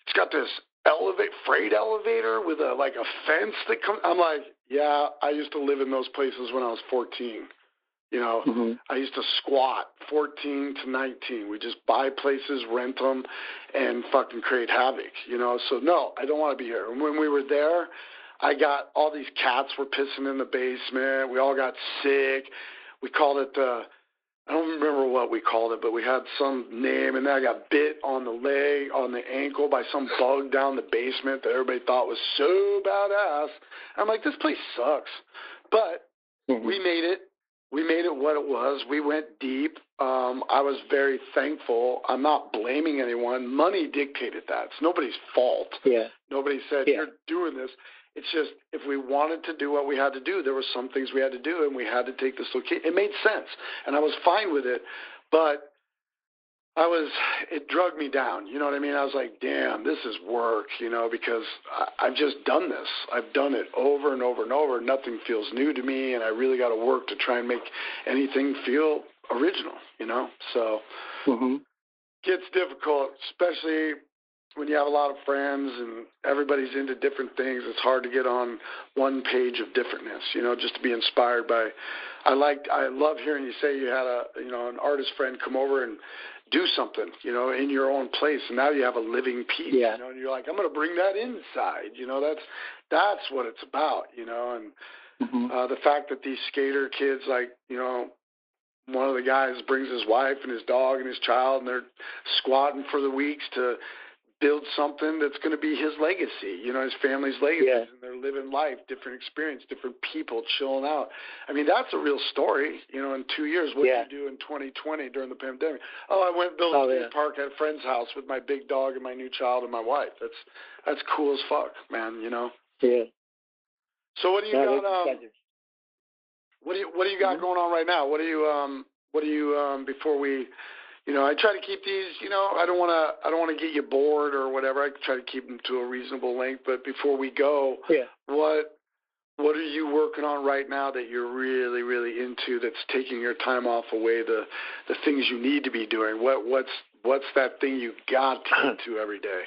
[SPEAKER 1] freight elevator with a fence that comes." I'm like, "Yeah, I used to live in those places when I was 14. You know, I used to squat 14 to 19. We just buy places, rent them, and fucking create havoc. You know, so no, I don't want to be here." And when we were there, I got all these cats were pissing in the basement. We all got sick. We called it I don't remember what we called it, but we had some name. And then I got bit on the leg, on the ankle by some bug down the basement that everybody thought was so badass. I'm like, this place sucks. But we made it. We made it what it was. We went deep. I was very thankful. I'm not blaming anyone. Money dictated that. It's nobody's fault.
[SPEAKER 2] Yeah.
[SPEAKER 1] Nobody said, you're doing this. It's just if we wanted to do what we had to do, there were some things we had to do, and we had to take this location. It made sense, and I was fine with it, but it drugged me down. You know what I mean? I was like, damn, this is work, you know, because I've just done this. I've done it over and over and over. Nothing feels new to me, and I really got to work to try and make anything feel original, you know? So it gets difficult, especially when you have a lot of friends and everybody's into different things. It's hard to get on one page of differentness, you know, just to be inspired by. I love hearing you say you had an artist friend come over and do something, you know, in your own place, and now you have a living piece, you know, and you're like, I'm going to bring that inside, you know, that's what it's about, you know, and the fact that these skater kids, like, you know, one of the guys brings his wife and his dog and his child, and they're squatting for the weeks to build something that's going to be his legacy, you know, his family's legacy, and they're living life, different experience, different people chilling out. I mean, that's a real story, you know, in 2 years. What did you do in 2020 during the pandemic? Oh, I went and built a skate park at a friend's house with my big dog and my new child and my wife. That's cool as fuck, man, you know?
[SPEAKER 2] Yeah.
[SPEAKER 1] So what do you got, what do you got going on right now? What do you before we, you know, I try to keep these, you know, I don't want to get you bored or whatever. I try to keep them to a reasonable length. But before we go, what are you working on right now that you're really, really into that's taking your time off away the things you need to be doing? What's that thing you got to get to every day?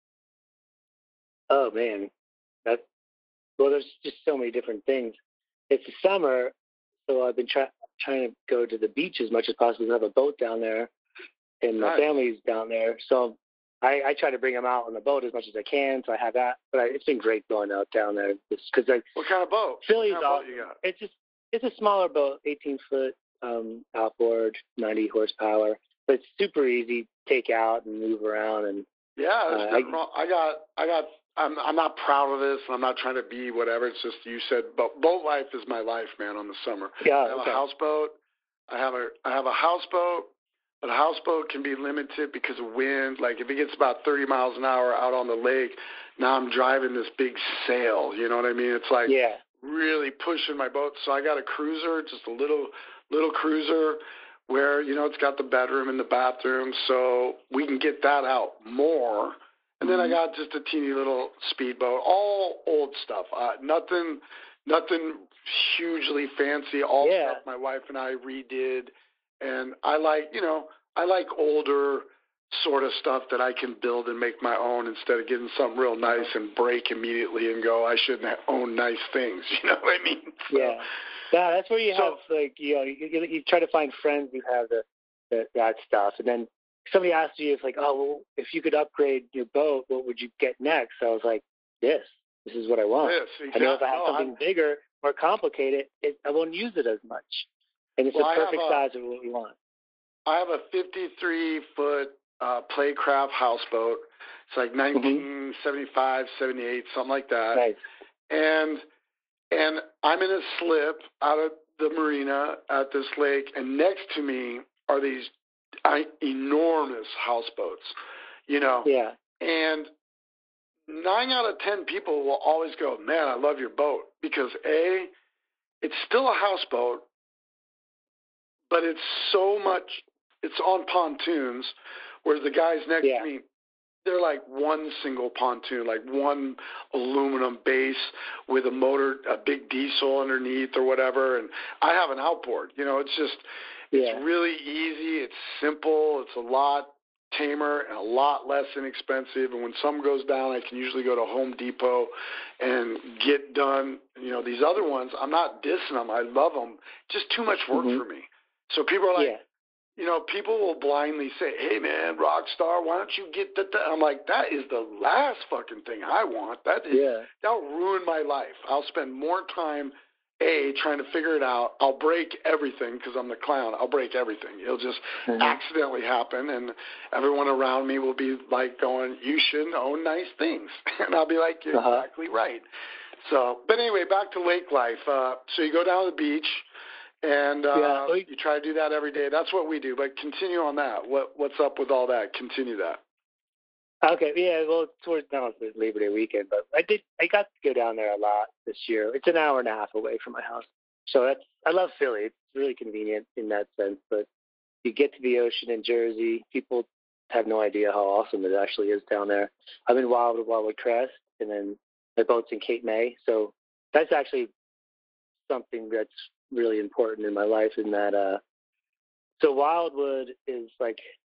[SPEAKER 2] Oh, man. There's just so many different things. It's the summer, so I've been trying to go to the beach as much as possible. I have a boat down there. And my family's down there, so I try to bring them out on the boat as much as I can. So I have that, but it's been great going out down there because
[SPEAKER 1] what kind of boat?
[SPEAKER 2] Philly's
[SPEAKER 1] what kind of boat you got?
[SPEAKER 2] It's a smaller boat, 18-foot outboard, 90 horsepower, but it's super easy to take out and move around. And
[SPEAKER 1] there's nothing wrong. I'm not proud of this, and I'm not trying to be whatever. It's just you said boat life is my life, man. On the summer, I have a houseboat. I have a houseboat. But a houseboat can be limited because of wind. Like if it gets about 30 miles an hour out on the lake, now I'm driving this big sail. You know what I mean? It's like really pushing my boat. So I got a cruiser, just a little cruiser where, it's got the bedroom and the bathroom, so we can get that out more. And then I got just a teeny little speedboat, all old stuff, nothing hugely fancy, all stuff my wife and I redid. And I like older sort of stuff that I can build and make my own instead of getting something real nice and break immediately and go, I shouldn't own nice things. You know what I mean? So,
[SPEAKER 2] yeah, that's where you have, like, you try to find friends who have that stuff. And then somebody asked you, if like, oh, well, if you could upgrade your boat, what would you get next? So I was like, this is what I want.
[SPEAKER 1] Exactly.
[SPEAKER 2] I know if I have something bigger, more complicated, I won't use it as much. And it's the perfect size of what we want.
[SPEAKER 1] I have a 53-foot Playcraft houseboat. It's like 1975, 78, something like that.
[SPEAKER 2] Nice.
[SPEAKER 1] And I'm in a slip out of the marina at this lake, and next to me are these enormous houseboats,
[SPEAKER 2] Yeah.
[SPEAKER 1] And 9 out of 10 people will always go, man, I love your boat, because A, it's still a houseboat, but it's on pontoons, whereas the guys next to me, they're like one single pontoon, like one aluminum base with a motor, a big diesel underneath or whatever. And I have an outboard. It's just, it's really easy. It's simple. It's a lot tamer and a lot less inexpensive. And when something goes down, I can usually go to Home Depot and get done. These other ones, I'm not dissing them. I love them. Just too much work for me. So people are like, people will blindly say, hey, man, Rockstar, why don't you get that? I'm like, that is the last fucking thing I want. That'll ruin my life. I'll spend more time, trying to figure it out. I'll break everything because I'm the clown. I'll break everything. It'll just accidentally happen, and everyone around me will be like going, you shouldn't own nice things. And I'll be like, you're exactly right. So, but anyway, back to lake life. So you go down to the beach. And you try to do that every day. That's what we do. But continue on that. What's up with all that? Continue that.
[SPEAKER 2] Okay. Yeah. Well, now it's Labor Day weekend, but I got to go down there a lot this year. It's an hour and a half away from my house, so I love Philly. It's really convenient in that sense. But you get to the ocean in Jersey. People have no idea how awesome it actually is down there. I'm in Wildwood Crest, and then the boat's in Cape May. So that's actually something that's really important in my life, in that so Wildwood is like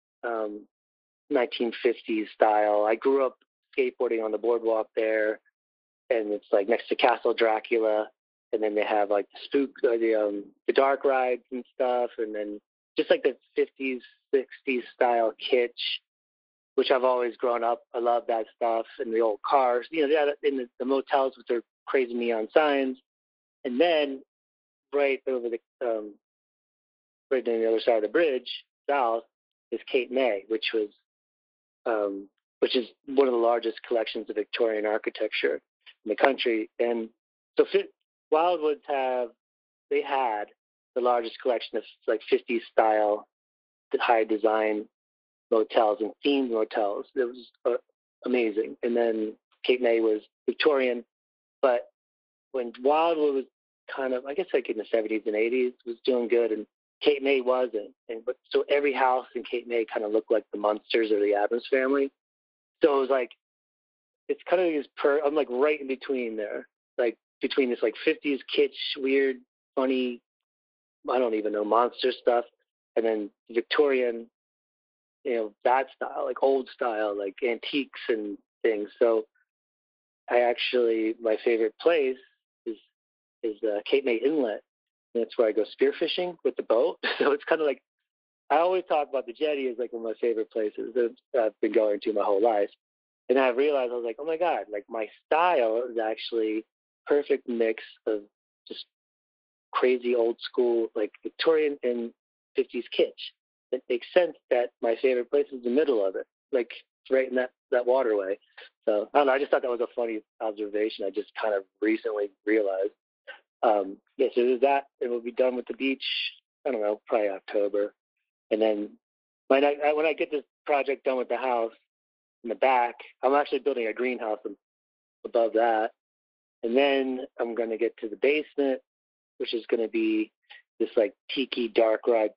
[SPEAKER 2] 1950s style. I grew up skateboarding on the boardwalk there, and it's like next to Castle Dracula, and then they have like the dark rides and stuff, and then just like the 50s 60s style kitsch, which I've always grown up. I love that stuff, and the old cars, in the motels with their crazy neon signs. And then right over right on the other side of the bridge, south, is Cape May, which is one of the largest collections of Victorian architecture in the country. And so Wildwoods had the largest collection of like 50s style, high design motels and themed motels. It was amazing. And then Cape May was Victorian, but when Wildwood was kind of, I guess like in the 70s and 80s, was doing good, and Cape May wasn't. So every house in Cape May kind of looked like the Munsters or the Addams Family. So it was like, it's kind of I'm like right in between there, like between this like 50s kitsch, weird, funny, I don't even know, monster stuff, and then Victorian, that style, like old style, like antiques and things. So my favorite place is Cape May Inlet. And that's where I go spearfishing with the boat. So it's kind of like, I always talk about the jetty as like one of my favorite places that I've been going to my whole life. And I realized, I was like, oh my God, like my style is actually perfect mix of just crazy old school, like Victorian and 50s kitsch. It makes sense that my favorite place is the middle of it, like right in that waterway. So I don't know, I just thought that was a funny observation. I just kind of recently realized. So there's that, and we'll be done with the beach, I don't know, probably October. And then when I get this project done with the house in the back, I'm actually building a greenhouse above that. And then I'm going to get to the basement, which is going to be this like tiki dark ride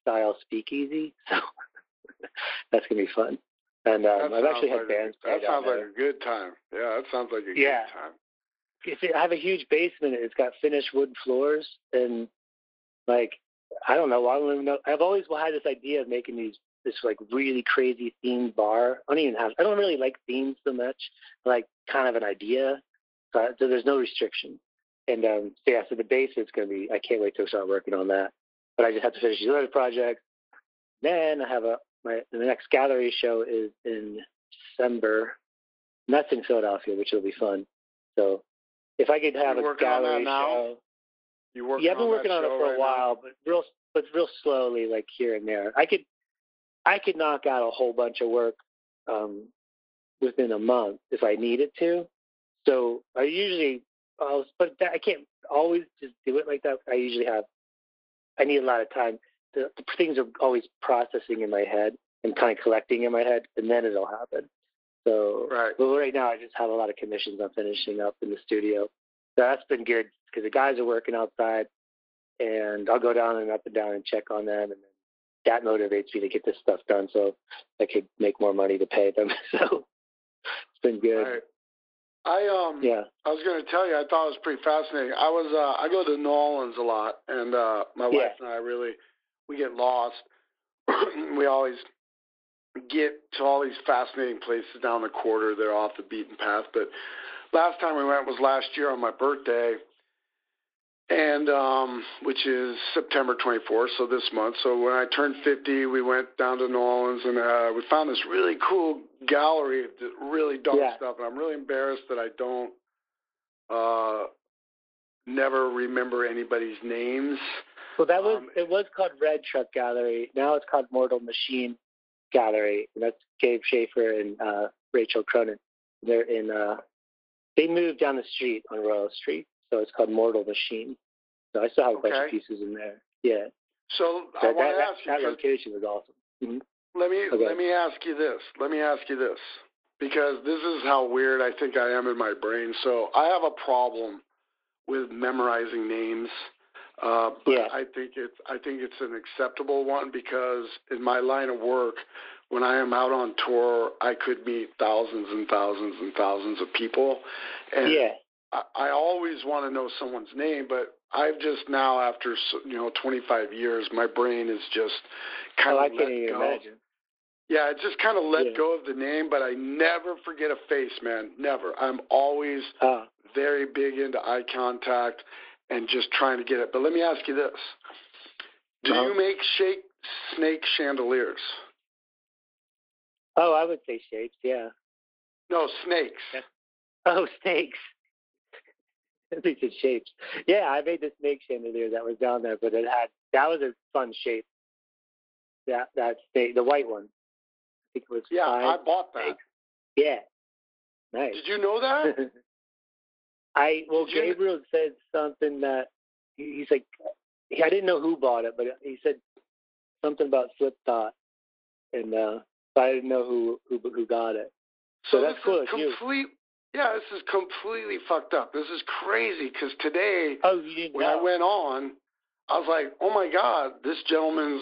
[SPEAKER 2] style speakeasy. So that's going to be fun. And I've actually had bands play
[SPEAKER 1] that sounds
[SPEAKER 2] down
[SPEAKER 1] like
[SPEAKER 2] there.
[SPEAKER 1] a good time. Yeah, that sounds like a good time.
[SPEAKER 2] I have a huge basement. It's got finished wood floors, and like I don't know. I've always had this idea of making this like really crazy themed bar. I don't really like themes so much. I like kind of an idea, so there's no restriction. And so the basement's going to be. I can't wait to start working on that. But I just have to finish these other projects. Then I have the next gallery show is in December. And that's in Philadelphia, which will be fun. So if I could have a gallery show. I've been working on it for a while, but real slowly, like here and there. I could knock out a whole bunch of work within a month if I needed to. So I can't always just do it like that. I need a lot of time. The things are always processing in my head and kind of collecting in my head, and then it'll happen. So, But right now I just have a lot of commissions I'm finishing up in the studio. So that's been good because the guys are working outside, and I'll go down and up and down and check on them, and then that motivates me to get this stuff done so I could make more money to pay them. So it's been good.
[SPEAKER 1] Right. I was going to tell you, I thought it was pretty fascinating. I go to New Orleans a lot, and my wife and I we get lost. We always get to all these fascinating places down the quarter. They're off the beaten path. But last time we went was last year on my birthday, and which is September 24th, so this month. So when I turned 50, we went down to New Orleans, and we found this really cool gallery that really dumb stuff. And I'm really embarrassed that I don't never remember anybody's names.
[SPEAKER 2] Well, it was called Red Truck Gallery. Now it's called Mortal Machine Gallery. And that's Gabe Schaefer and Rachel Cronin. They're in. They moved down the street on Royal Street, so it's called Mortal Machine. So I still have a bunch of pieces in there. Yeah.
[SPEAKER 1] So I want to ask you.
[SPEAKER 2] That location was awesome. Mm-hmm.
[SPEAKER 1] Let me ask you this, because this is how weird I think I am in my brain. So I have a problem with memorizing names. But I think it's an acceptable one because in my line of work, when I am out on tour, I could meet thousands and thousands and thousands of people, and I always want to know someone's name. But I've just now, after 25 years, my brain is just kind of let go. Imagine. Yeah, it's just kind of let go of the name, but I never forget a face, man. Never. I'm always very big into eye contact and just trying to get it. But let me ask you this. Do you make snake chandeliers?
[SPEAKER 2] Oh, I would say shapes, yeah.
[SPEAKER 1] No, snakes.
[SPEAKER 2] Yeah. Oh, snakes. I think it's shapes. Yeah, I made the snake chandelier that was down there, but that was a fun shape. That snake, the white one. I think it was
[SPEAKER 1] I bought that.
[SPEAKER 2] Snakes. Yeah. Nice.
[SPEAKER 1] Did you know that?
[SPEAKER 2] Gabriel said something that he's like, I didn't know who bought it, but he said something about Flip Thought, and I didn't know who got it. So that's cool.
[SPEAKER 1] Yeah, this is completely fucked up. This is crazy because today, when
[SPEAKER 2] I
[SPEAKER 1] went on, I was like, oh my God, this gentleman's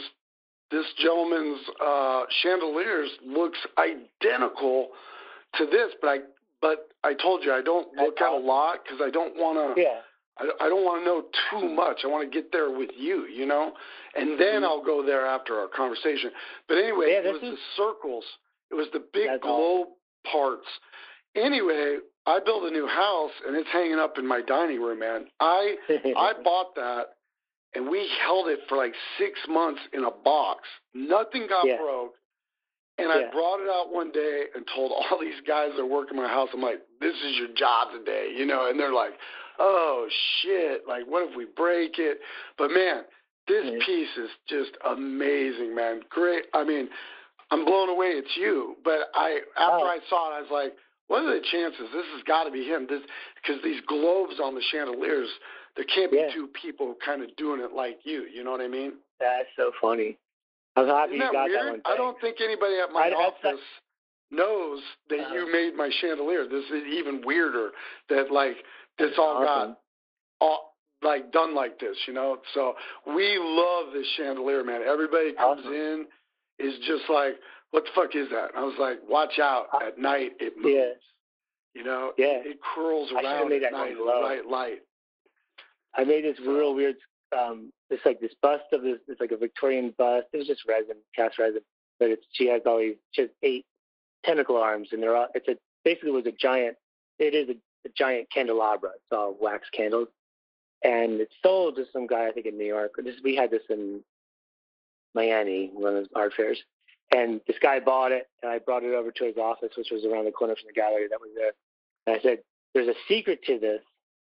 [SPEAKER 1] chandeliers looks identical to this, but I told you I don't look at a lot because I don't want to. Yeah. I don't want to know too much. I want to get there with you, and then I'll go there after our conversation. But anyway, it was the circles. It was the big globe parts. Anyway, I built a new house, and it's hanging up in my dining room, man. I bought that, and we held it for like 6 months in a box. Nothing got broke. And I brought it out one day and told all these guys that work in my house, I'm like, this is your job today, and they're like, oh, shit, like, what if we break it? But, man, this piece is just amazing, man. Great. I mean, I'm blown away it's you. But after I saw it, I was like, what are the chances? This has got to be him. Because these globes on the chandeliers, there can't be two people kind of doing it like you. You know what I mean?
[SPEAKER 2] That's so funny. I'm happy you got
[SPEAKER 1] weird?
[SPEAKER 2] that one.
[SPEAKER 1] I don't think anybody at my office knows that you made my chandelier. This is even weirder that, like, this all got like done like this, you know. So we love this chandelier, man. Everybody comes in is just like, what the fuck is that? And I was like, watch out, at night it moves.
[SPEAKER 2] Yeah.
[SPEAKER 1] You know,
[SPEAKER 2] yeah.
[SPEAKER 1] it curls around at night in the right light.
[SPEAKER 2] I made this real weird, it's like this bust of this, it's like a Victorian bust. It was just resin, cast resin, but she has 8 tentacle arms, and basically was a giant. It is a giant candelabra. It's all wax candles, and it's sold to some guy I think in New York. We had this in Miami, one of those art fairs, and this guy bought it, and I brought it over to his office, which was around the corner from the gallery that was there. And I said, "There's a secret to this,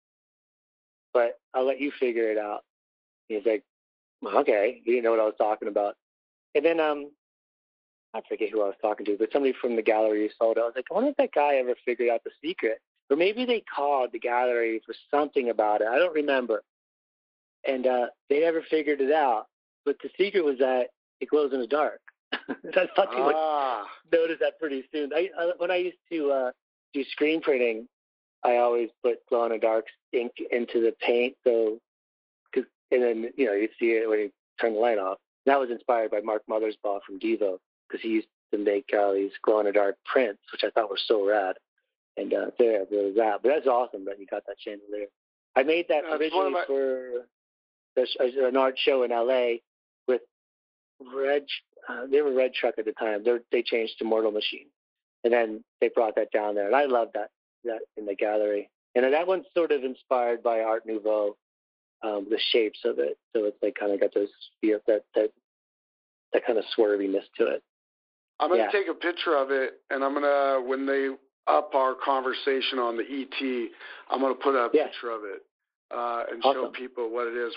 [SPEAKER 2] but I'll let you figure it out." And he's like, "Okay." He didn't know what I was talking about. And then I forget who I was talking to, but somebody from the gallery who sold it. I was like, I wonder if that guy ever figured out the secret. Or maybe they called the gallery for something about it. I don't remember. And they never figured it out. But the secret was that it glows in the dark. I thought you would notice that pretty soon. When I used to do screen printing, I always put glow-in-the-dark ink into the paint. And then, you'd see it when you turn the light off. And that was inspired by Mark Mothersbaugh from Devo, because he used to make these glow-in-the-dark prints, which I thought were so rad. And there was that. But that's awesome that you got that chandelier. I made that originally for an art show in L.A. with Red. They were Red Truck at the time. They changed to Mortal Machine. And then they brought that down there. And I love that in the gallery. And that one's sort of inspired by Art Nouveau, the shapes of it. So it's like kind of got those, that kind of swerviness to it.
[SPEAKER 1] I'm going to take a picture of it, and I'm going to, when they up our conversation on the ET, I'm going to put a picture of it and show people what it is.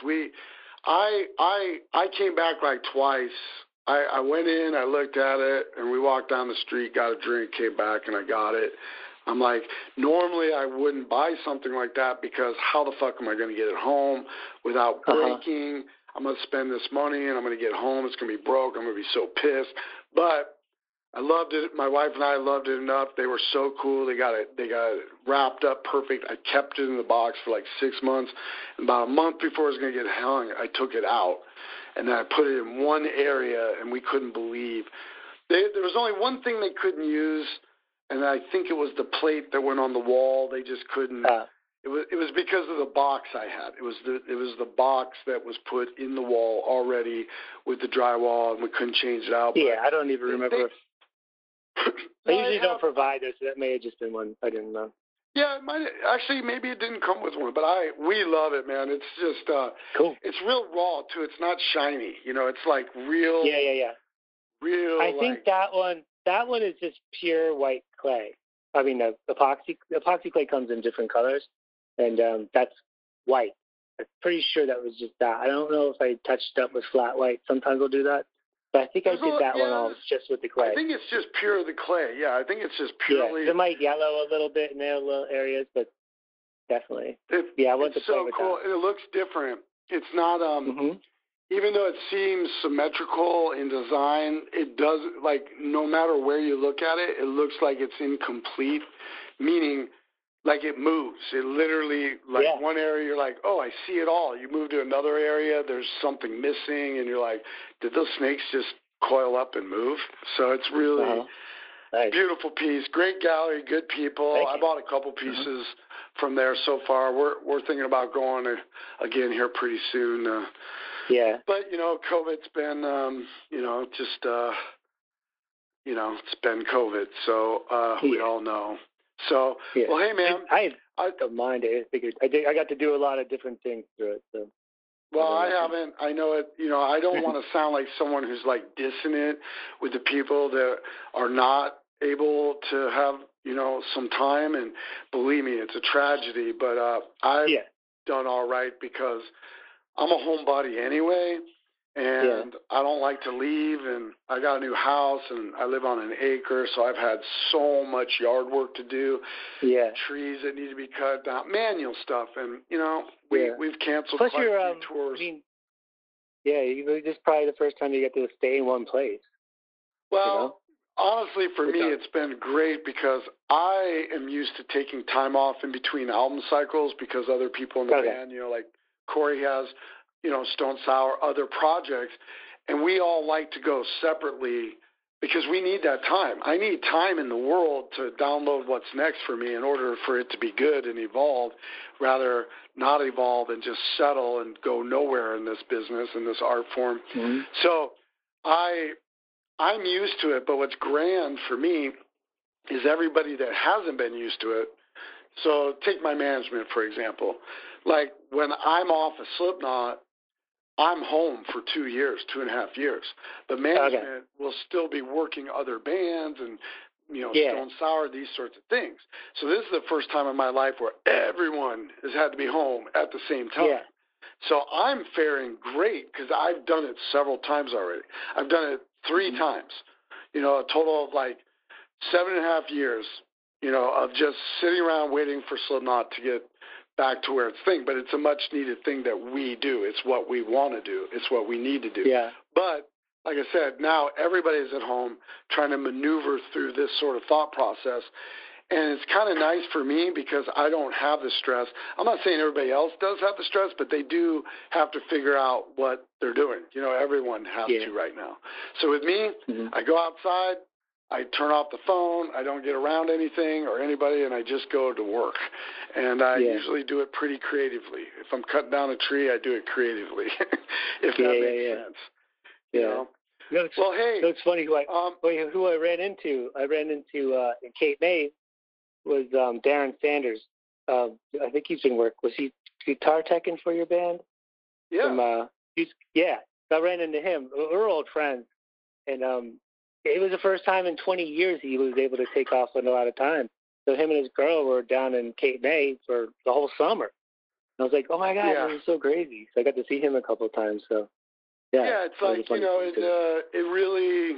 [SPEAKER 1] I came back like twice. I went in, I looked at it, and we walked down the street, got a drink, came back, and I got it. I'm like, normally I wouldn't buy something like that because how the fuck am I going to get it home without breaking? I'm going to spend this money, and I'm going to get home. It's going to be broke. I'm going to be so pissed. But I loved it. My wife and I loved it enough. They were so cool. They got it wrapped up perfect. I kept it in the box for like 6 months. And about a month before it was going to get hung, I took it out. And then I put it in one area, and we couldn't believe. There was only one thing they couldn't use, and I think it was the plate that went on the wall. They just couldn't. It was because of the box I had. It was the box that was put in the wall already with the drywall, and we couldn't change it out.
[SPEAKER 2] Yeah, I don't even remember. They usually don't provide this, so that may have just been one. I didn't know.
[SPEAKER 1] Yeah, actually, maybe it didn't come with one, but we love it, man. It's just
[SPEAKER 2] cool.
[SPEAKER 1] It's real raw too. It's not shiny, It's like real.
[SPEAKER 2] Yeah.
[SPEAKER 1] Real.
[SPEAKER 2] I think that one is just pure white clay. I mean, the epoxy clay comes in different colors, and that's white. I'm pretty sure that was just that. I don't know if I touched up with flat white. Sometimes I'll do that. But I think I did that one all just with the clay.
[SPEAKER 1] I think it's just pure the clay. Yeah, I think it's just purely.
[SPEAKER 2] Yeah, it might yellow a little bit in their little areas, but definitely. I want to play with
[SPEAKER 1] cool.
[SPEAKER 2] that.
[SPEAKER 1] It looks different. It's not even though it seems symmetrical in design, it does, like, no matter where you look at it, it looks like it's incomplete, meaning like it moves. It literally, one area you're like, oh, I see it all. You move to another area, there's something missing, and you're like, did those snakes just coil up and move? So it's really beautiful piece. Great gallery, good people. I bought a couple pieces from there so far. We're thinking about going again here pretty soon. But, COVID's been, it's been COVID. So we all know. So, well, hey, man.
[SPEAKER 2] I don't mind it. I got to do a lot of different things through it. So.
[SPEAKER 1] Well, I haven't. I know it. I don't want to sound like someone who's like dissonant with the people that are not able to have, some time. And believe me, it's a tragedy. But I've done all right because I'm a homebody anyway. And I don't like to leave, and I got a new house, and I live on an acre, so I've had so much yard work to do. Trees that need to be cut down, manual stuff, and we've canceled quite a few tours.
[SPEAKER 2] This is probably the first time you get to stay in one place.
[SPEAKER 1] Well, honestly, for me, it's been great because I am used to taking time off in between album cycles because other people in the band, like Corey has, Stone Sour, other projects, and we all like to go separately because we need that time. I need time in the world to download what's next for me in order for it to be good and evolve, rather not evolve and just settle and go nowhere in this business, in this art form. Mm-hmm. So I'm used to it, but what's grand for me is everybody that hasn't been used to it. So take my management, for example. Like when I'm off of Slipknot, I'm home for 2.5 years. But management will still be working other bands and, Stone Sour, these sorts of things. So this is the first time in my life where everyone has had to be home at the same time. Yeah. So I'm faring great because I've done it several times already. I've done it 3 times, a total of like 7.5 years, of just sitting around waiting for Slipknot to get back to where it's thing. But it's a much needed thing that we do. It's what we want to do. It's what we need to do. Yeah. But like I said, now everybody's at home trying to maneuver through this sort of thought process. And it's kind of nice for me because I don't have the stress. I'm not saying everybody else does have the stress, but they do have to figure out what they're doing. Everyone has to right now. So with me, I go outside, I turn off the phone, I don't get around anything or anybody, and I just go to work. And I usually do it pretty creatively. If I'm cutting down a tree, I do it creatively, if that makes sense.
[SPEAKER 2] Yeah. Well, hey. It's funny who I ran into. I ran into in Cape May was Darren Sanders. I think he's been working. Was he guitar teching for your band?
[SPEAKER 1] Yeah.
[SPEAKER 2] So I ran into him. We're old friends. And it was the first time in 20 years he was able to take off on a lot of time. So him and his girl were down in Cape May for the whole summer. And I was like, oh, my God, this is so crazy. So I got to see him a couple of times. So,
[SPEAKER 1] it's like, it really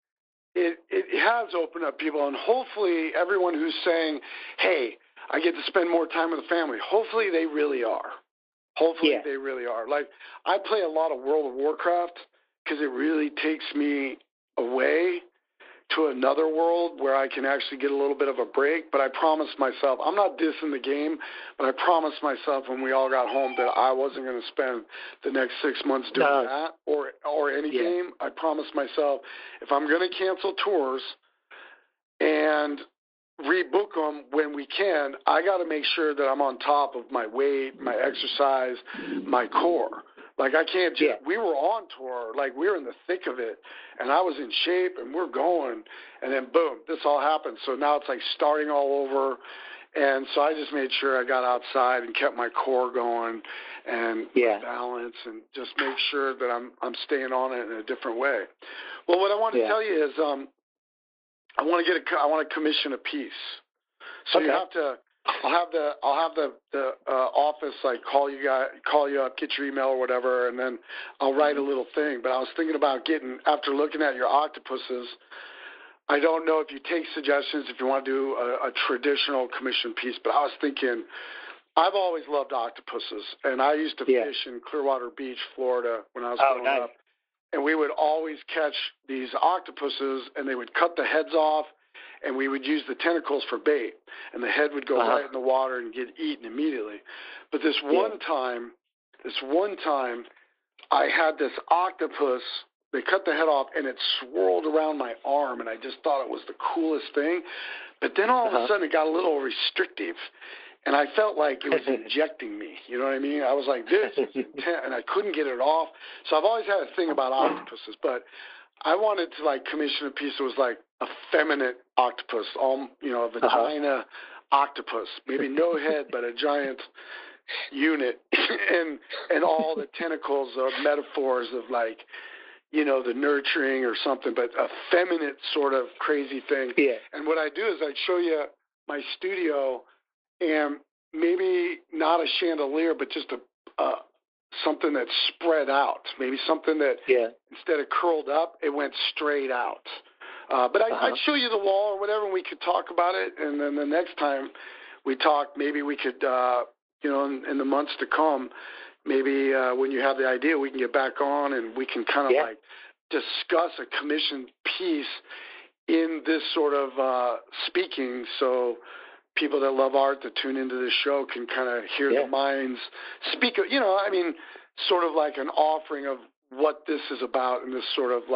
[SPEAKER 1] it has opened up people. And hopefully everyone who's saying, hey, I get to spend more time with the family, hopefully they really are. They really are. Like, I play a lot of World of Warcraft because it really takes me away to another world where I can actually get a little bit of a break. But I promised myself, I'm not dissing the game, but I promised myself when we all got home that I wasn't going to spend the next 6 months doing that or any game. I promised myself if I'm going to cancel tours and rebook them when we can, I got to make sure that I'm on top of my weight, my exercise, my core. Like, I can't just, we were on tour, like, we were in the thick of it, and I was in shape, and we're going, and then, boom, this all happened. So now it's like starting all over, and so I just made sure I got outside and kept my core going and my balance and just make sure that I'm staying on it in a different way. Well, what I want to tell you is I want to commission a piece. So you have to. I'll have the office like call you up, get your email or whatever, and then I'll write a little thing. But I was thinking about after looking at your octopuses, I don't know if you take suggestions if you want to do a traditional commission piece, but I was thinking I've always loved octopuses, and I used to fish in Clearwater Beach, Florida when I was growing up, and we would always catch these octopuses, and they would cut the heads off. And we would use the tentacles for bait, and the head would go right in the water and get eaten immediately. But this one time, I had this octopus. They cut the head off, and it swirled around my arm, and I just thought it was the coolest thing. But then all of a sudden, it got a little restrictive, and I felt like it was injecting me. You know what I mean? I was like, this is intense, and I couldn't get it off. So I've always had a thing about octopuses, but I wanted to like commission a piece that was like a feminine octopus, a vagina octopus, maybe no head, but a giant unit, and all the tentacles are metaphors of like, the nurturing or something, but a feminine sort of crazy thing. Yeah. And what I do is I'd show you my studio, and maybe not a chandelier, but just something that's spread out, maybe something that instead of curled up, it went straight out. But I'd show you the wall or whatever, and we could talk about it. And then the next time we talk, maybe we could, in the months to come, maybe when you have the idea, we can get back on and we can kind of like discuss a commissioned piece in this sort of speaking. So, people that love art that tune into this show can kind of hear the minds speak. Sort of like an offering of what this is about, and this sort of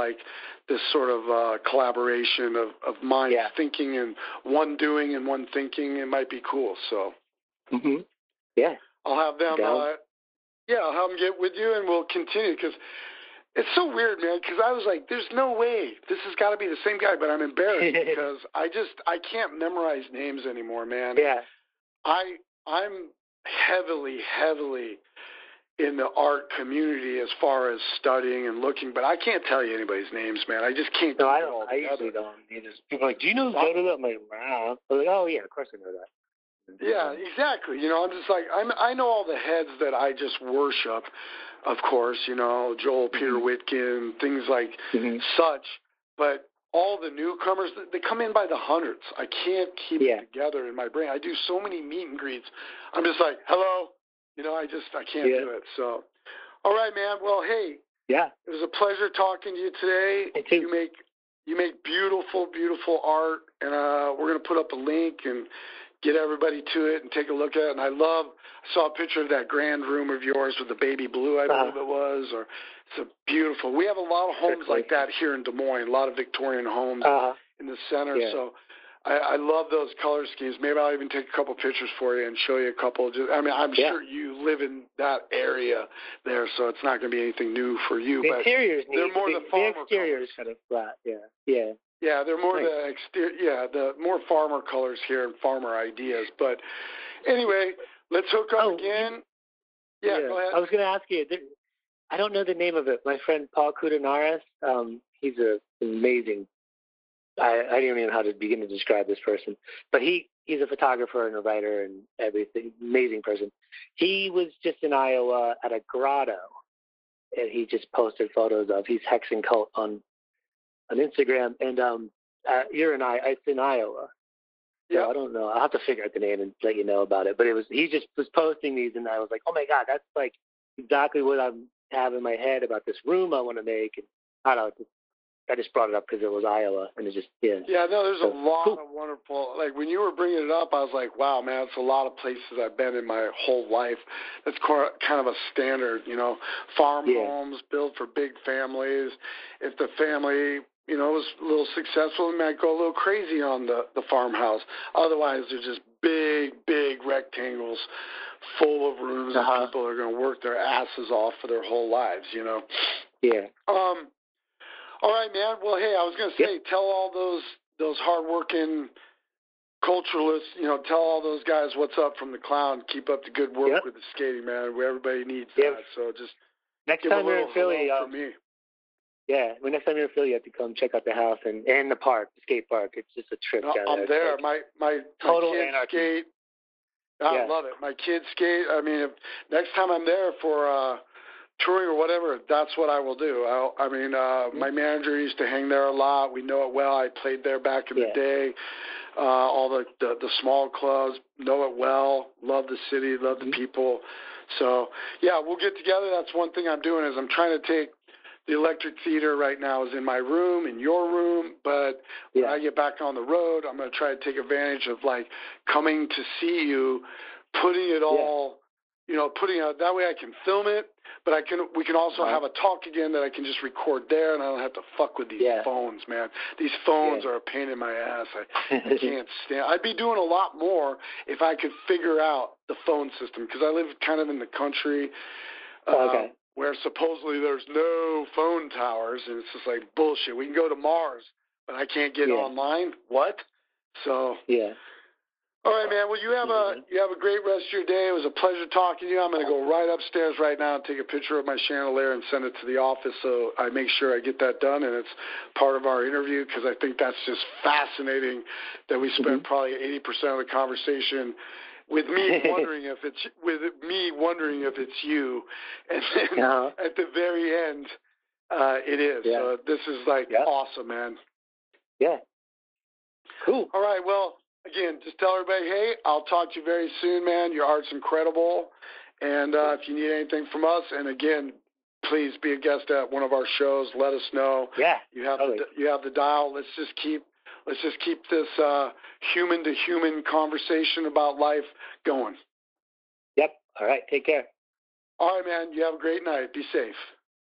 [SPEAKER 1] collaboration of minds thinking and one doing and one thinking. It might be cool. So,
[SPEAKER 2] yeah,
[SPEAKER 1] I'll have them. I'll have them get with you, and we'll continue because it's so weird, man. Because I was like, "There's no way this has got to be the same guy," but I'm embarrassed because I can't memorize names anymore, man.
[SPEAKER 2] Yeah,
[SPEAKER 1] I'm heavily in the art community as far as studying and looking, but I can't tell you anybody's names, man. I just can't.
[SPEAKER 2] No, I don't. I usually don't. People are like, "Do you know Zoda?" I'm like, "Wow." I'm like, "Oh yeah, of course I know that."
[SPEAKER 1] Yeah, exactly. I'm just like I know all the heads that I just worship, of course. Joel Peter Witkin, things like such. But all the newcomers, they come in by the hundreds. I can't keep it together in my brain. I do so many meet and greets. I'm just like, hello. I can't do it. So, all right, man. Well, hey.
[SPEAKER 2] Yeah.
[SPEAKER 1] It was a pleasure talking to you today.
[SPEAKER 2] Me too.
[SPEAKER 1] You make beautiful, beautiful art, and we're gonna put up a link and get everybody to it and take a look at it. And I saw a picture of that grand room of yours with the baby blue, I believe it was, it's beautiful. We have a lot of homes like that here in Des Moines, a lot of Victorian homes in the center. Yeah. So I love those color schemes. Maybe I'll even take a couple pictures for you and show you a couple. I'm sure you live in that area there, so it's not going to be anything new for you.
[SPEAKER 2] The interior's neat.
[SPEAKER 1] They're more the
[SPEAKER 2] exterior is kind of flat. Yeah.
[SPEAKER 1] Yeah, they're more the exterior. Yeah, the more farmer colors here and farmer ideas. But anyway, let's hook up again. Go ahead.
[SPEAKER 2] I was going to ask you. I don't know the name of it. My friend Paul Kudanaris. He's an amazing. I don't even know how to begin to describe this person, but he's a photographer and a writer and everything. Amazing person. He was just in Iowa at a grotto, and he just posted photos of. He's Hexen Cult on Instagram, and it's in Iowa. So I don't know. I'll have to figure out the name and let you know about it. But he just was posting these, and I was like, oh my God, that's like exactly what I have in my head about this room I want to make. And I don't know. I just brought it up because it was Iowa, and it just
[SPEAKER 1] Yeah, no, there's a lot of wonderful. Like when you were bringing it up, I was like, wow, man, it's a lot of places I've been in my whole life. That's kind of a standard, farm homes built for big families. If the family was a little successful, it might go a little crazy on the farmhouse. Otherwise, they're just big rectangles full of rooms that people are going to work their asses off for their whole lives,
[SPEAKER 2] Yeah.
[SPEAKER 1] All right, man. Well, hey, I was going to say, tell all those hardworking culturalists, tell all those guys what's up from the Clown. Keep up the good work with the skating, man. Everybody needs that. So just
[SPEAKER 2] next time you're in Philly,
[SPEAKER 1] for me.
[SPEAKER 2] Yeah, next time you're in Philly, you have to come check out the house and the park, the skate park. It's just a trip.
[SPEAKER 1] I'm there. My
[SPEAKER 2] total
[SPEAKER 1] kids
[SPEAKER 2] anarchy.
[SPEAKER 1] Skate. I love it. My kids skate. I mean, next time I'm there for touring or whatever, that's what I will do. My manager used to hang there a lot. We know it well. I played there back in the day. All the small clubs, know it well. Love the city, love the people. So, we'll get together. That's one thing I'm doing is I'm trying to take the Electric Theater right now is in my room, in your room, but when I get back on the road, I'm going to try to take advantage of, like, coming to see you, putting it all, putting it, that way I can film it, but we can also have a talk again that I can just record there, and I don't have to fuck with these phones, man. These phones are a pain in my ass. I can't stand. I'd be doing a lot more if I could figure out the phone system, because I live kind of in the country. Where supposedly there's no phone towers, and it's just like bullshit. We can go to Mars, but I can't get online. What? So all right, man. Well, you have a great rest of your day. It was a pleasure talking to you. I'm going to go right upstairs right now and take a picture of my chandelier and send it to the office so I make sure I get that done, and it's part of our interview because I think that's just fascinating that we spent probably 80% of the conversation with me wondering if it's you, and then at the very end, it is. So this is like awesome, man.
[SPEAKER 2] Yeah. Cool.
[SPEAKER 1] All right. Well, again, just tell everybody, hey, I'll talk to you very soon, man. Your art's incredible, and if you need anything from us, and again, please be a guest at one of our shows. Let us know.
[SPEAKER 2] Yeah.
[SPEAKER 1] You have the dial. Let's just keep let's just keep this human to human conversation about life going.
[SPEAKER 2] Yep. All right. Take care.
[SPEAKER 1] All right, man. You have a great night. Be safe.